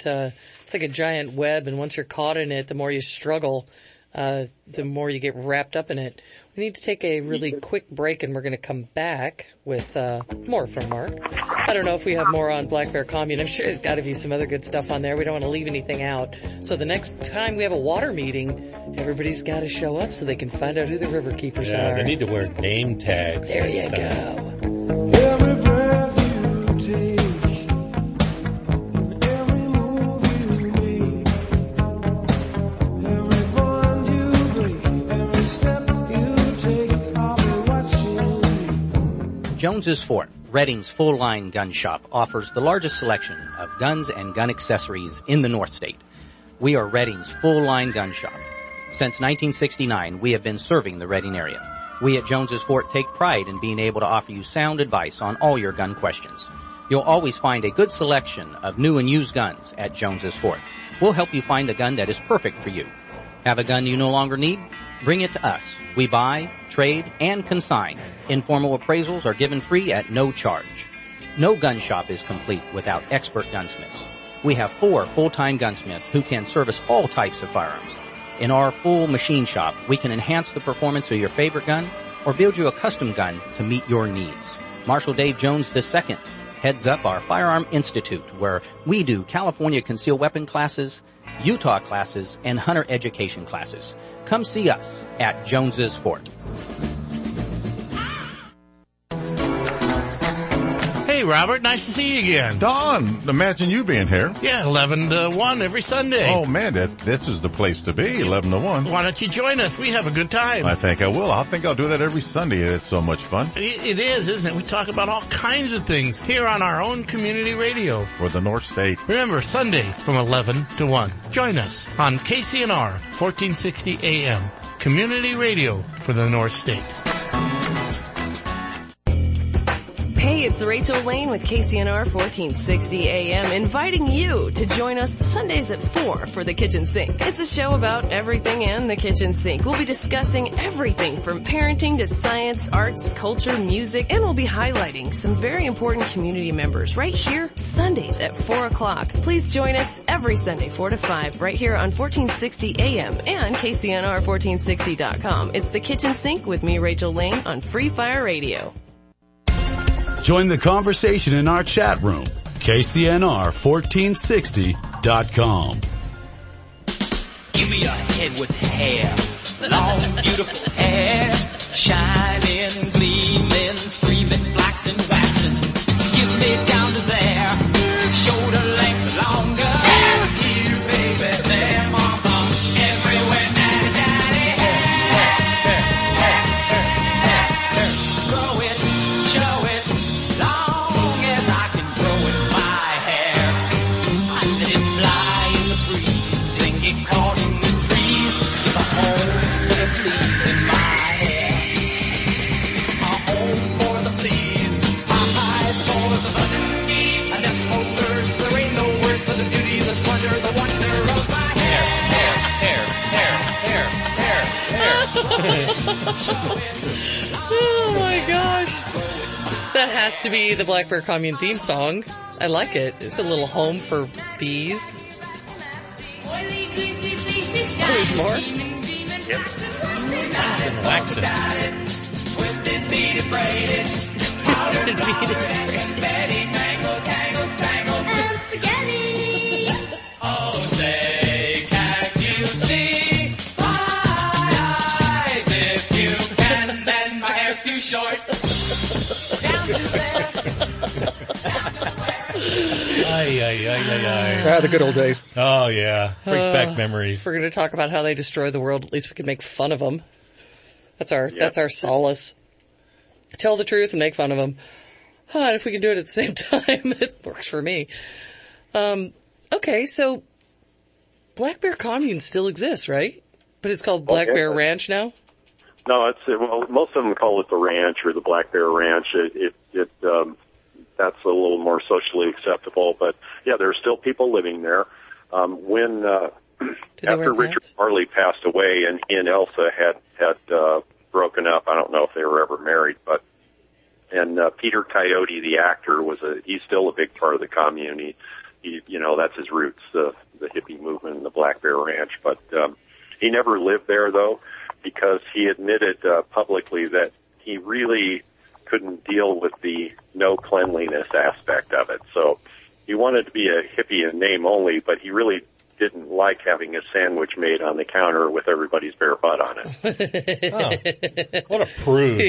web, and once you're caught in it, the more you struggle, the more you get wrapped up in it. We need to take a really quick break, and we're going to come back with more from Mark. I don't know if we have more on Black Bear Commune. I'm sure there's got to be some other good stuff on there. We don't want to leave anything out. So the next time we have a water meeting, everybody's got to show up so they can find out who the river keepers are. They need to wear name tags. There you go. Every breath you take, every move you make, every bond you break, every step you take, I'll be watching you. Jones's Fort, Redding's full-line gun shop, offers the largest selection of guns and gun accessories in the North State. We are Redding's full-line gun shop. Since 1969, we have been serving the Redding area. We at Jones's Fort take pride in being able to offer you sound advice on all your gun questions. You'll always find a good selection of new and used guns at Jones's Fort. We'll help you find the gun that is perfect for you. Have a gun you no longer need? Bring it to us. We buy, trade, and consign. Informal appraisals are given free at no charge. No gun shop is complete without expert gunsmiths. We have 4 full-time gunsmiths who can service all types of firearms. In our full machine shop, we can enhance the performance of your favorite gun or build you a custom gun to meet your needs. Marshal Dave Jones II heads up our Firearm Institute, where we do California concealed weapon classes, Utah classes, and hunter education classes. Come see us at Jones's Fort. Hey, Robert, nice to see you again. Don, imagine you being here. Yeah, 11 to 1 every Sunday. Oh, man, this is the place to be, 11 to 1. Why don't you join us? We have a good time. I think I will. I think I'll do that every Sunday. It's so much fun. It is, isn't it? We talk about all kinds of things here on our own community radio. For the North State. Remember, Sunday from 11 to 1. Join us on KCNR 1460 AM, community radio for the North State. Hey, it's Rachel Lane with KCNR 1460 AM, inviting you to join us Sundays at 4 for The Kitchen Sink. It's a show about everything and the kitchen sink. We'll be discussing everything from parenting to science, arts, culture, music, and we'll be highlighting some very important community members right here Sundays at 4 o'clock. Please join us every Sunday 4 to 5 right here on 1460 AM and KCNR1460.com. It's The Kitchen Sink with me, Rachel Lane, on Free Fire Radio. Join the conversation in our chat room, KCNR1460.com. Give me a head with hair, long, beautiful hair, shining, gleaming, streaming, flaxen, waxing. Give me down to there, shoulder length longer. Here, baby, there, mama, everywhere, daddy, hair. Grow it. Oh my gosh. That has to be the Black Bear Commune theme song. I like it. It's a little home for bees. There's more? Yep. Waxen. Twisted, beat it, braided. Twisted, beat it, Betty, tangle, tangle, spangle. And spaghetti. Oh, say, can you see my eyes? If you can, then my hair's too short. Down to there. The good old days. Oh, yeah. Brings back memories. If we're going to talk about how they destroy the world, at least we can make fun of them. That's our solace. Tell the truth and make fun of them. And if we can do it at the same time, it works for me. Okay, so Black Bear Commune still exists, right? But it's called Black Bear Ranch now? No, most of them call it the ranch or the Black Bear Ranch. That's a little more socially acceptable, but yeah, there are still people living there. After Richard Marley passed away and he and Elsa had broken up, I don't know if they were ever married, but Peter Coyote, the actor, he's still a big part of the commune. He that's his roots, the hippie movement and the Black Bear Ranch, but he never lived there though, because he admitted publicly that he really couldn't deal with the no cleanliness aspect of it. So he wanted to be a hippie in name only, but he really didn't like having a sandwich made on the counter with everybody's bare butt on it. What a prude.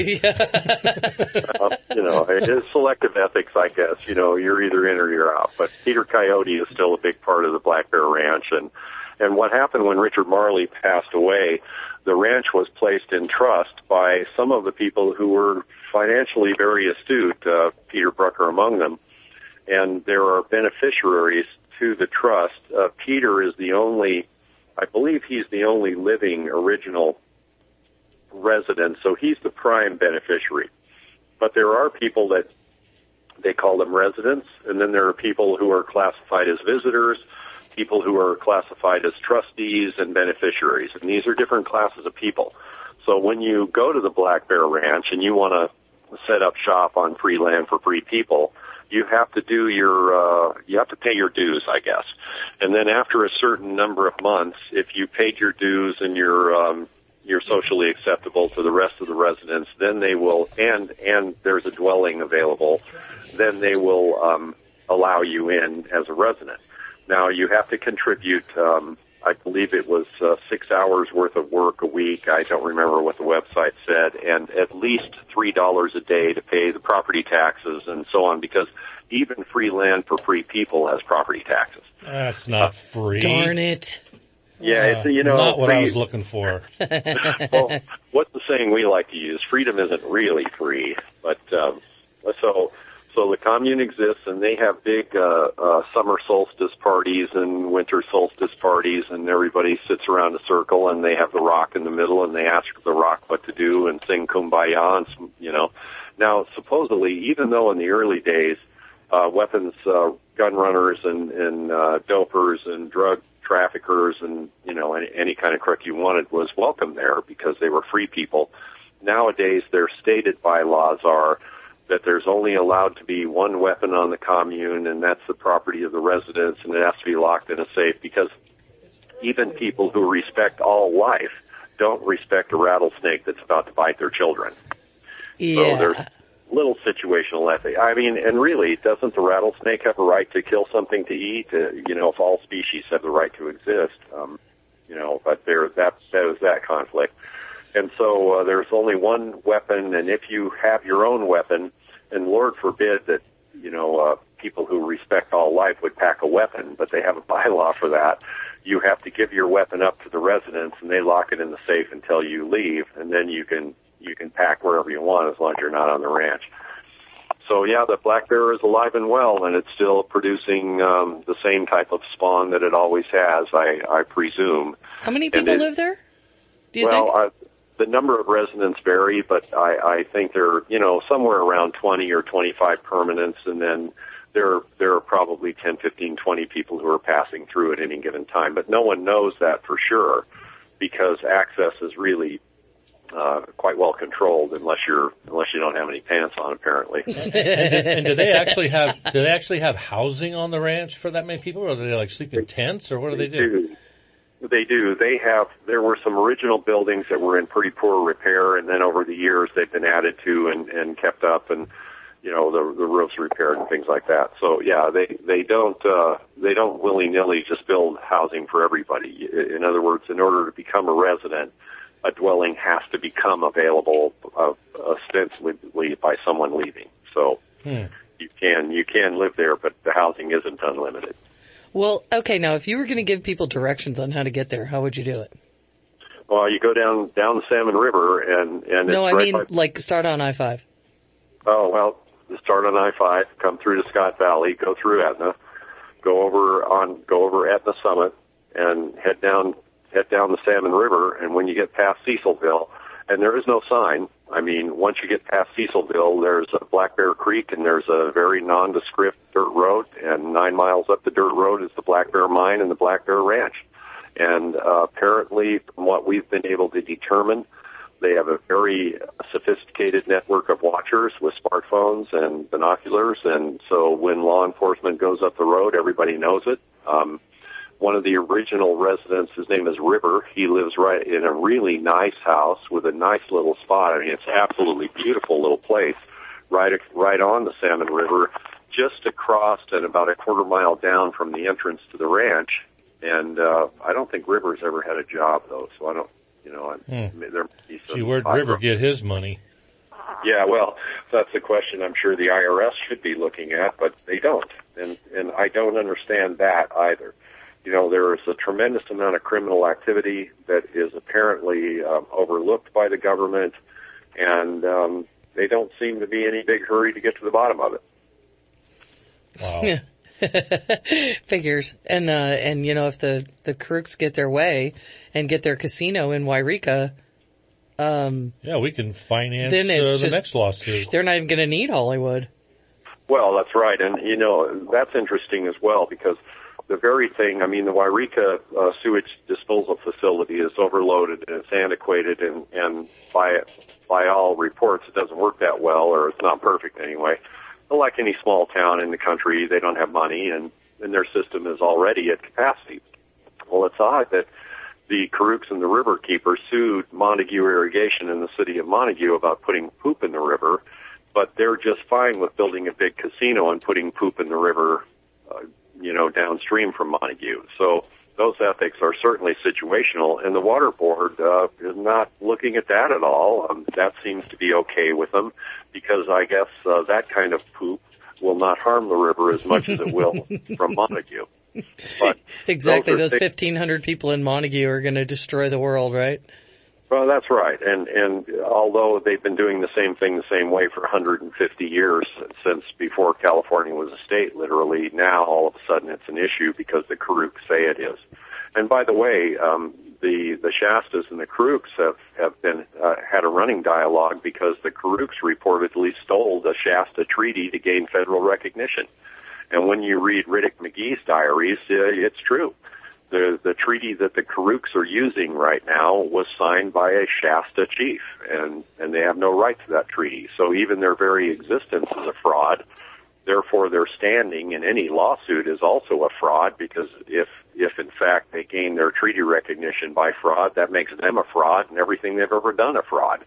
His selective ethics, I guess, you're either in or you're out. But Peter Coyote is still a big part of the Black Bear Ranch. And what happened when Richard Marley passed away, the ranch was placed in trust by some of the people who were financially very astute, Peter Brucker among them. And there are beneficiaries to the trust. Peter is I believe he's the only living original resident, so he's the prime beneficiary. But there are people that they call them residents, and then there are people who are classified as visitors, people who are classified as trustees and beneficiaries, and these are different classes of people. So when you go to the Black Bear Ranch and you want to set up shop on free land for free people, you have to do you have to pay your dues, I guess. And then after a certain number of months, if you paid your dues and you're socially acceptable to the rest of the residents, then they will, and there's a dwelling available, then they will allow you in as a resident. Now you have to contribute, I believe it was 6 hours worth of work a week. I don't remember what the website said, and at least $3 a day to pay the property taxes and so on, because even free land for free people has property taxes. That's not free. Darn it. Yeah, not what I was looking for. Well, what's the saying we like to use? Freedom isn't really free, but so the commune exists, and they have big summer solstice parties and winter solstice parties, and everybody sits around a circle, and they have the rock in the middle, and they ask the rock what to do and sing Kumbaya, and, Now, supposedly, even though in the early days, weapons, gun runners and dopers and drug traffickers and, any kind of crook you wanted was welcome there because they were free people, nowadays their stated bylaws are that there's only allowed to be one weapon on the commune, and that's the property of the residents, and it has to be locked in a safe, because even people who respect all life don't respect a rattlesnake that's about to bite their children. Yeah. So there's little situational ethics. I mean, and really, doesn't the rattlesnake have a right to kill something to eat? If all species have the right to exist, but that is that conflict. And so there's only one weapon, and if you have your own weapon, and Lord forbid that, people who respect all life would pack a weapon, but they have a bylaw for that, you have to give your weapon up to the residents, and they lock it in the safe until you leave, and then you can pack wherever you want as long as you're not on the ranch. So yeah, the black bear is alive and well, and it's still producing the same type of spawn that it always has, I presume. How many people live there? Do you think? The number of residents vary, but I think they're, somewhere around 20 or 25 permanents, and then there are probably 10, 15, 20 people who are passing through at any given time. But no one knows that for sure, because access is really quite well controlled, unless you don't have any pants on, apparently. and do they actually have housing on the ranch for that many people, or do they like sleep in tents, or what do they do? They do. There were some original buildings that were in pretty poor repair, and then over the years they've been added to and kept up, and the roofs repaired and things like that. So yeah, they don't willy-nilly just build housing for everybody. In other words, in order to become a resident, a dwelling has to become available ostensibly by someone leaving. So you can live there, but the housing isn't unlimited. Well, okay, now if you were going to give people directions on how to get there, how would you do it? Well, you go down the Salmon River and no, it's I mean like start on I-5. Oh, well, start on I-5, come through to Scott Valley, go through Etna, go over Etna Summit, and head down the Salmon River. And when you get past Cecilville, and there is no sign. I mean, once you get past Cecilville, there's a Black Bear Creek, and there's a very nondescript dirt road, and 9 miles up the dirt road is the Black Bear Mine and the Black Bear Ranch. And apparently, from what we've been able to determine, they have a very sophisticated network of watchers with smartphones and binoculars, and so when law enforcement goes up the road, everybody knows it. One of the original residents, his name is River. He lives right in a really nice house with a nice little spot. I mean, it's an absolutely beautiful little place right on the Salmon River, just across and about a quarter mile down from the entrance to the ranch. And I don't think River's ever had a job, though, so I don't, there might be some... Gee, where'd River get his money? Yeah, well, that's a question I'm sure the IRS should be looking at, but they don't. And I don't understand that either. There is a tremendous amount of criminal activity that is apparently overlooked by the government, and they don't seem to be in any big hurry to get to the bottom of it. Wow. Figures. And if the crooks get their way and get their casino in Wairika, we can finance then it's the next lawsuit. They're not even going to need Hollywood. Well, that's right. And, that's interesting as well, because the very thing, I mean, the Wairika sewage disposal facility is overloaded and it's antiquated, and by all reports, it doesn't work that well, or it's not perfect anyway. But like any small town in the country, they don't have money, and their system is already at capacity. Well, it's odd that the Karooks and the river keeper sued Montague Irrigation in the city of Montague about putting poop in the river, but they're just fine with building a big casino and putting poop in the river, downstream from Montague. So those ethics are certainly situational, and the water board is not looking at that at all. That seems to be okay with them, because I guess that kind of poop will not harm the river as much as it will from Montague. But exactly, those 1,500 people in Montague are going to destroy the world, right? Well, that's right. And although they've been doing the same thing the same way for 150 years, since before California was a state, literally, now all of a sudden it's an issue because the Karooks say it is. And by the way, the Shastas and the Karooks have been had a running dialogue because the Karooks reportedly stole the Shasta Treaty to gain federal recognition. And when you read Riddick McGee's diaries, it's true. The treaty that the Karooks are using right now was signed by a Shasta chief, and they have no right to that treaty. So even their very existence is a fraud. Therefore, their standing in any lawsuit is also a fraud, because if in fact they gain their treaty recognition by fraud, that makes them a fraud and everything they've ever done a fraud.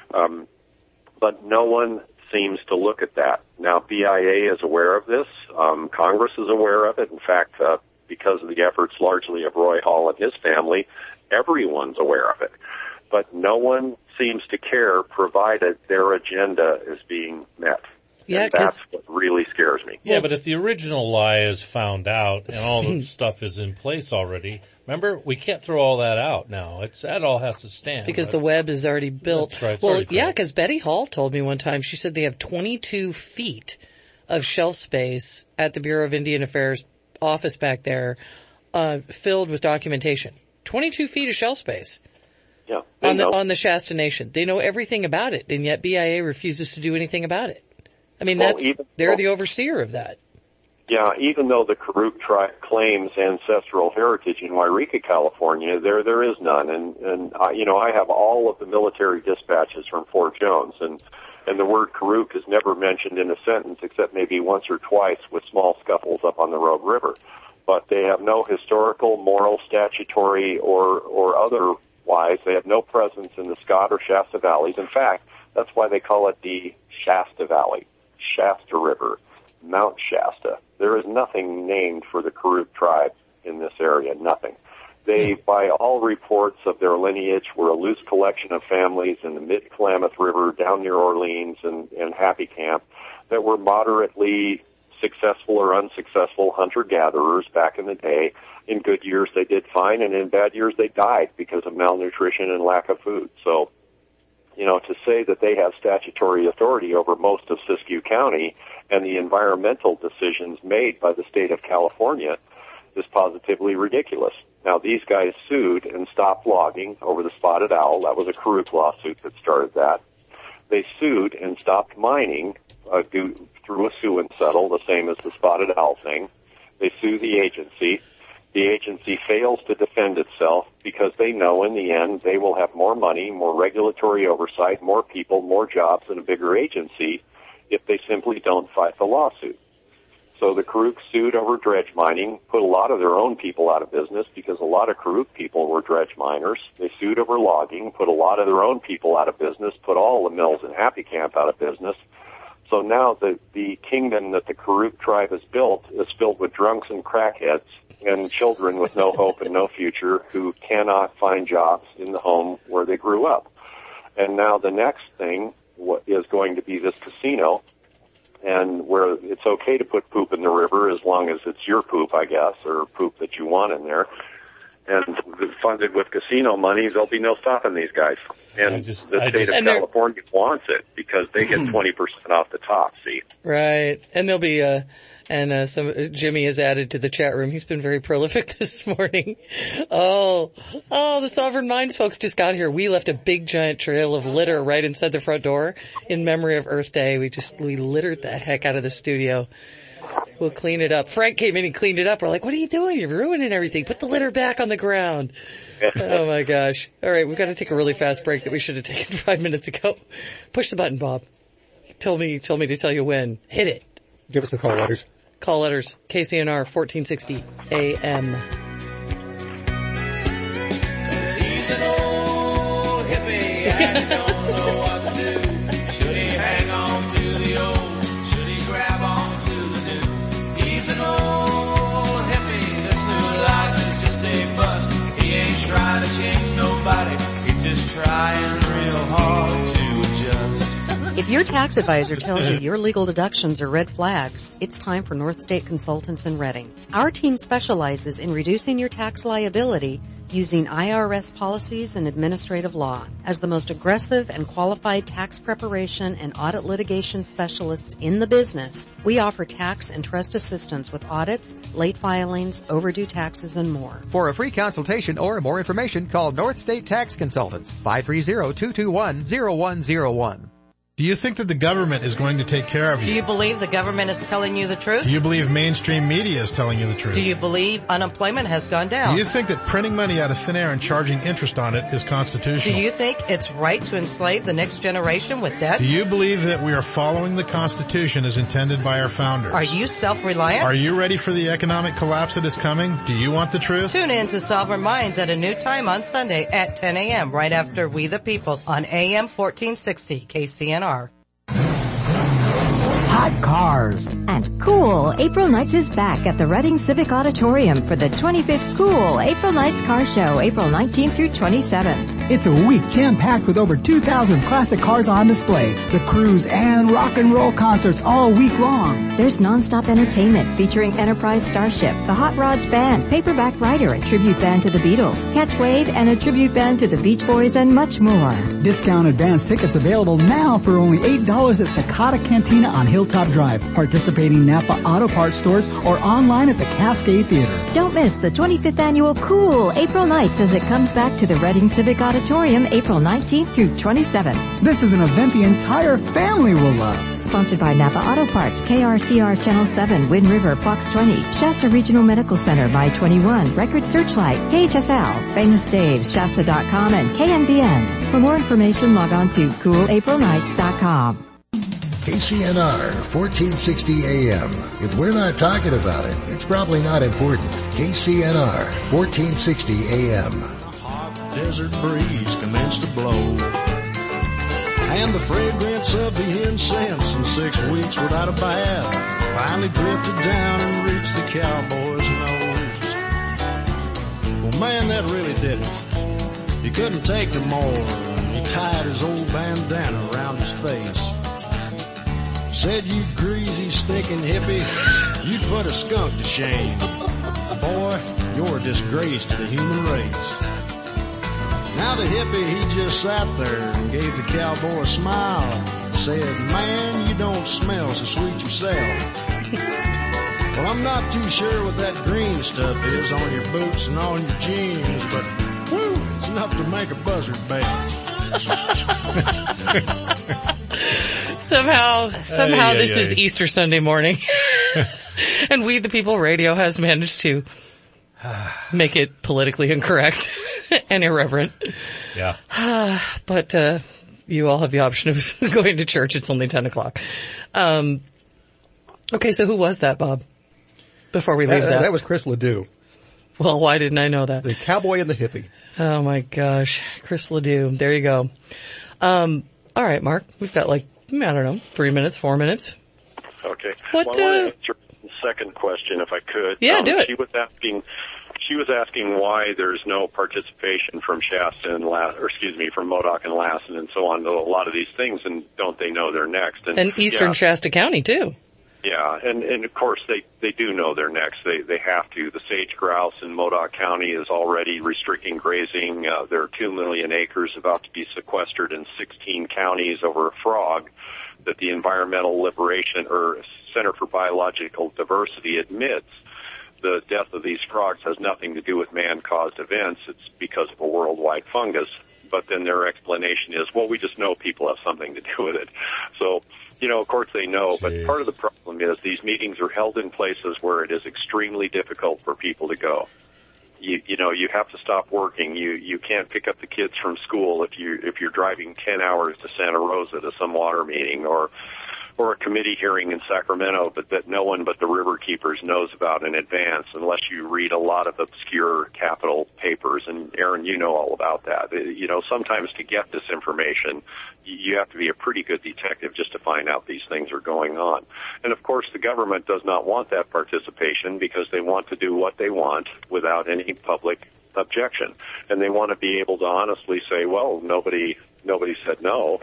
But no one seems to look at that. Now, BIA is aware of this. Congress is aware of it. In fact, because of the efforts largely of Roy Hall and his family, everyone's aware of it. But no one seems to care, provided their agenda is being met. Yeah, and that's what really scares me. Yeah, but if the original lie is found out and all the stuff is in place already, remember, we can't throw all that out now. That all has to stand. Because the web is already built. That's right. Well, yeah, because Betty Hall told me one time, she said they have 22 feet of shelf space at the Bureau of Indian Affairs office back there, filled with documentation. 22 feet of shelf space. Yeah. On the Shasta Nation. They know everything about it, and yet BIA refuses to do anything about it. I mean, they're the overseer of that. Yeah, even though the Karuk tribe claims ancestral heritage in Wairika, California, there is none. And I have all of the military dispatches from Fort Jones, and the word Karuk is never mentioned in a sentence except maybe once or twice with small scuffles up on the Rogue River. But they have no historical, moral, statutory, or otherwise. They have no presence in the Scott or Shasta valleys. In fact, that's why they call it the Shasta Valley, Shasta River, Mount Shasta. There is nothing named for the Karuk tribe in this area, nothing. They, by all reports of their lineage, were a loose collection of families in the mid-Klamath River down near Orleans and Happy Camp that were moderately successful or unsuccessful hunter-gatherers back in the day. In good years, they did fine, and in bad years, they died because of malnutrition and lack of food. So, to say that they have statutory authority over most of Siskiyou County and the environmental decisions made by the state of California is positively ridiculous. Now, these guys sued and stopped logging over the spotted owl. That was a Karuk lawsuit that started that. They sued and stopped mining through a sue and settle, the same as the spotted owl thing. They sue the agency. The agency fails to defend itself because they know in the end they will have more money, more regulatory oversight, more people, more jobs, and a bigger agency if they simply don't fight the lawsuit. So the Karuk sued over dredge mining, put a lot of their own people out of business because a lot of Karuk people were dredge miners. They sued over logging, put a lot of their own people out of business, put all the mills in Happy Camp out of business. So now the kingdom that the Karuk tribe has built is filled with drunks and crackheads and children with no hope and no future who cannot find jobs in the home where they grew up. And now the next thing is going to be this casino, and where it's okay to put poop in the river as long as it's your poop, I guess, or poop that you want in there. And funded with casino money, there'll be no stopping these guys. And the state of California wants it because they get 20% off the top, see? Right. And there'll be, Jimmy has added to the chat room. He's been very prolific this morning. Oh, the Sovereign Minds folks just got here. We left a big giant trail of litter right inside the front door in memory of Earth Day. We littered the heck out of the studio. We'll clean it up. Frank came in and cleaned it up. We're like, what are you doing? You're ruining everything. Put the litter back on the ground. Oh my gosh. All right. We've got to take a really fast break that we should have taken 5 minutes ago. Push the button, Bob. Told me to tell you when. Hit it. Give us the call letters. Call letters. KCNR 1460 AM. He's an old hippie and don't know what to do. Should he hang on to the old? Should he grab on to the new? He's an old hippie. This new life is just a bust. He ain't trying to change nobody. He's just trying real hard to adjust. If your tax advisor tells you your legal deductions are red flags, it's time for North State Consultants in Reading. Our team specializes in reducing your tax liability using IRS policies and administrative law. As the most aggressive and qualified tax preparation and audit litigation specialists in the business, we offer tax and trust assistance with audits, late filings, overdue taxes, and more. For a free consultation or more information, call North State Tax Consultants, 530-221-0101. Do you think that the government is going to take care of you? Do you believe the government is telling you the truth? Do you believe mainstream media is telling you the truth? Do you believe unemployment has gone down? Do you think that printing money out of thin air and charging interest on it is constitutional? Do you think it's right to enslave the next generation with debt? Do you believe that we are following the Constitution as intended by our founders? Are you self-reliant? Are you ready for the economic collapse that is coming? Do you want the truth? Tune in to Sovereign Minds at a new time on Sunday at 10 a.m. right after We the People on AM 1460 KCNR. Hot cars and cool. April Nights is back at the Reading Civic Auditorium for the 25th Cool April Nights Car Show, April 19th through 27th. It's a week jam-packed with over 2,000 classic cars on display, the cruise and rock and roll concerts all week long. There's nonstop entertainment featuring Enterprise Starship, the Hot Rods Band, Paperback Writer, a tribute band to the Beatles, Catch Wave, and a tribute band to the Beach Boys, and much more. Discount advance tickets available now for only $8 at Sakata Cantina on Hilltop Drive, participating Napa Auto Parts stores, or online at the Cascade Theater. Don't miss the 25th annual Cool April Nights as it comes back to the Reading Civic Auditorium Auditorium, April 19th through 27th. This is an event the entire family will love. Sponsored by Napa Auto Parts, KRCR Channel 7, Wind River, Fox 20, Shasta Regional Medical Center, by 21, Record Searchlight, KHSL, Famous Dave's, Shasta.com, and KNBN. For more information, log on to coolaprilnights.com. KCNR 1460 AM. If we're not talking about it, it's probably not important. KCNR 1460 AM. Hot desert breeze commenced to blow, and the fragrance of the incense in 6 weeks without a bath finally drifted down and reached the cowboy's nose. Well, man, that really did it. He couldn't take no more, and he tied his old bandana around his face. Said, you greasy, stinking hippie, you'd put a skunk to shame. Boy, you're a disgrace to the human race. Now the hippie, he just sat there and gave the cowboy a smile. Said, man, you don't smell so sweet yourself. Well, I'm not too sure what that green stuff is on your boots and on your jeans, but whew, it's enough to make a buzzard bait. Somehow this is Easter Sunday morning. And We the People Radio has managed to make it politically incorrect and irreverent. Yeah. But you all have the option of going to church. It's only 10 o'clock. Okay, so who was that, Bob? Before we leave that. That was Chris Ledoux. Well, why didn't I know that? The cowboy and the hippie. Oh my gosh. Chris Ledoux. There you go. All right, Mark. We've got 3 minutes, 4 minutes. Okay. What, well, I want to answer the second question if I could. Yeah, do it. She was asking why there's no participation from Shasta and from Modoc and Lassen and so on to a lot of these things, and don't they know they're next? And Eastern Shasta County too. Yeah, and of course they do know they're next. They have to. The sage grouse in Modoc County is already restricting grazing. There are 2 million acres about to be sequestered in 16 counties over a frog that the Environmental Liberation or Center for Biological Diversity admits. The death of these frogs has nothing to do with man-caused events. It's because of a worldwide fungus. But then their explanation is, well, we just know people have something to do with it. So, of course they know, but part of the problem is these meetings are held in places where it is extremely difficult for people to go. You have to stop working. You can't pick up the kids from school if you're driving 10 hours to Santa Rosa to some water meeting or a committee hearing in Sacramento, but that no one but the river keepers knows about in advance unless you read a lot of obscure capital papers. And Aaron, you know all about that. Sometimes to get this information, you have to be a pretty good detective just to find out these things are going on. And of course, the government does not want that participation because they want to do what they want without any public objection. And they want to be able to honestly say, well, nobody said no.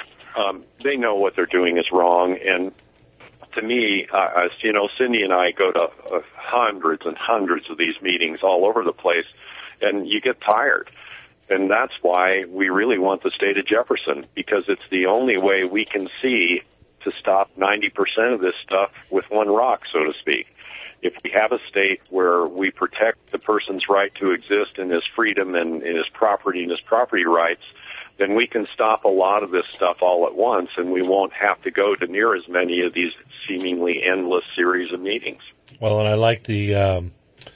They know what they're doing is wrong, and to me, Cindy and I go to hundreds and hundreds of these meetings all over the place, and you get tired. And that's why we really want the state of Jefferson, because it's the only way we can see to stop 90% of this stuff with one rock, so to speak. If we have a state where we protect the person's right to exist in his freedom and in his property rights, then we can stop a lot of this stuff all at once, and we won't have to go to near as many of these seemingly endless series of meetings. Well, and I like the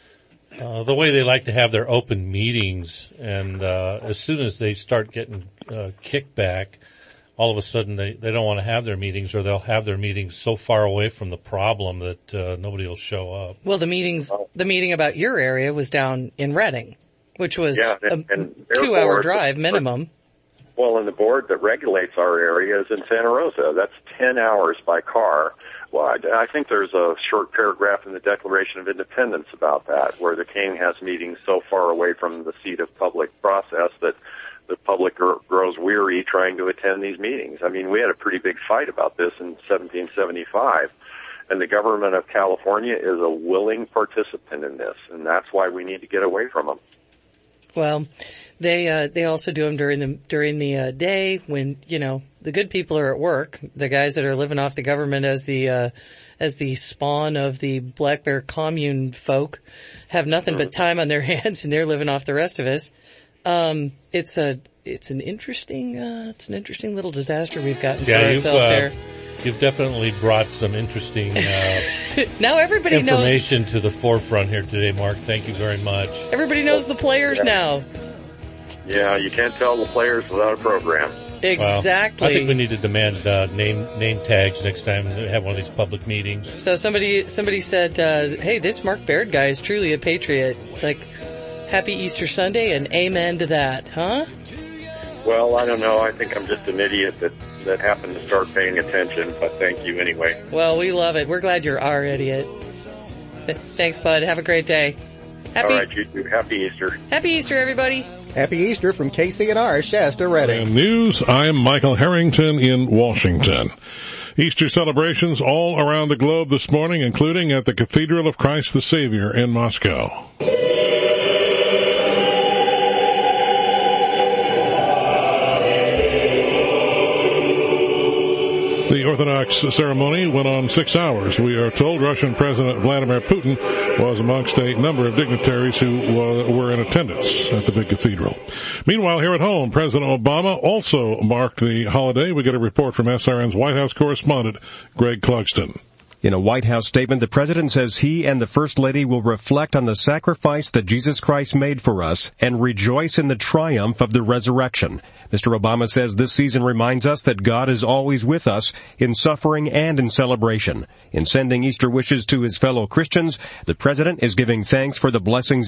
way they like to have their open meetings, and as soon as they start getting kickback, all of a sudden they don't want to have their meetings, or they'll have their meetings so far away from the problem that nobody will show up. Well, the meeting about your area was down in Redding, which was a 2-hour drive minimum. Well, and the board that regulates our area is in Santa Rosa. That's 10 hours by car. Well, I think there's a short paragraph in the Declaration of Independence about that, where the king has meetings so far away from the seat of public process that the public grows weary trying to attend these meetings. I mean, we had a pretty big fight about this in 1775, and the government of California is a willing participant in this, and that's why we need to get away from them. Well, they also do them during the day when, the good people are at work. The guys that are living off the government as the spawn of the Black Bear commune folk have nothing but time on their hands, and they're living off the rest of us. It's an interesting little disaster we've gotten for ourselves here. You've definitely brought some interesting now everybody information to the forefront here today, Mark. Thank you very much. Everybody knows the players now. Yeah, you can't tell the players without a program. Exactly. Well, I think we need to demand name tags next time we have one of these public meetings. So somebody said, hey, this Mark Baird guy is truly a patriot. It's like, happy Easter Sunday and amen to that, huh? Well, I don't know. I think I'm just an idiot that happened to start paying attention, but thank you anyway. Well, we love it. We're glad you're our idiot. Thanks, bud. Have a great day. All right, you too. Happy Easter. Happy Easter, everybody. Happy Easter from KCNR, Shasta Redding. And news, I'm Michael Harrington in Washington. Easter celebrations all around the globe this morning, including at the Cathedral of Christ the Savior in Moscow. The Orthodox ceremony went on 6 hours. We are told Russian President Vladimir Putin was amongst a number of dignitaries who were in attendance at the big cathedral. Meanwhile, here at home, President Obama also marked the holiday. We get a report from SRN's White House correspondent, Greg Clugston. In a White House statement, the president says he and the First Lady will reflect on the sacrifice that Jesus Christ made for us and rejoice in the triumph of the resurrection. Mr. Obama says this season reminds us that God is always with us in suffering and in celebration. In sending Easter wishes to his fellow Christians, the president is giving thanks for the blessings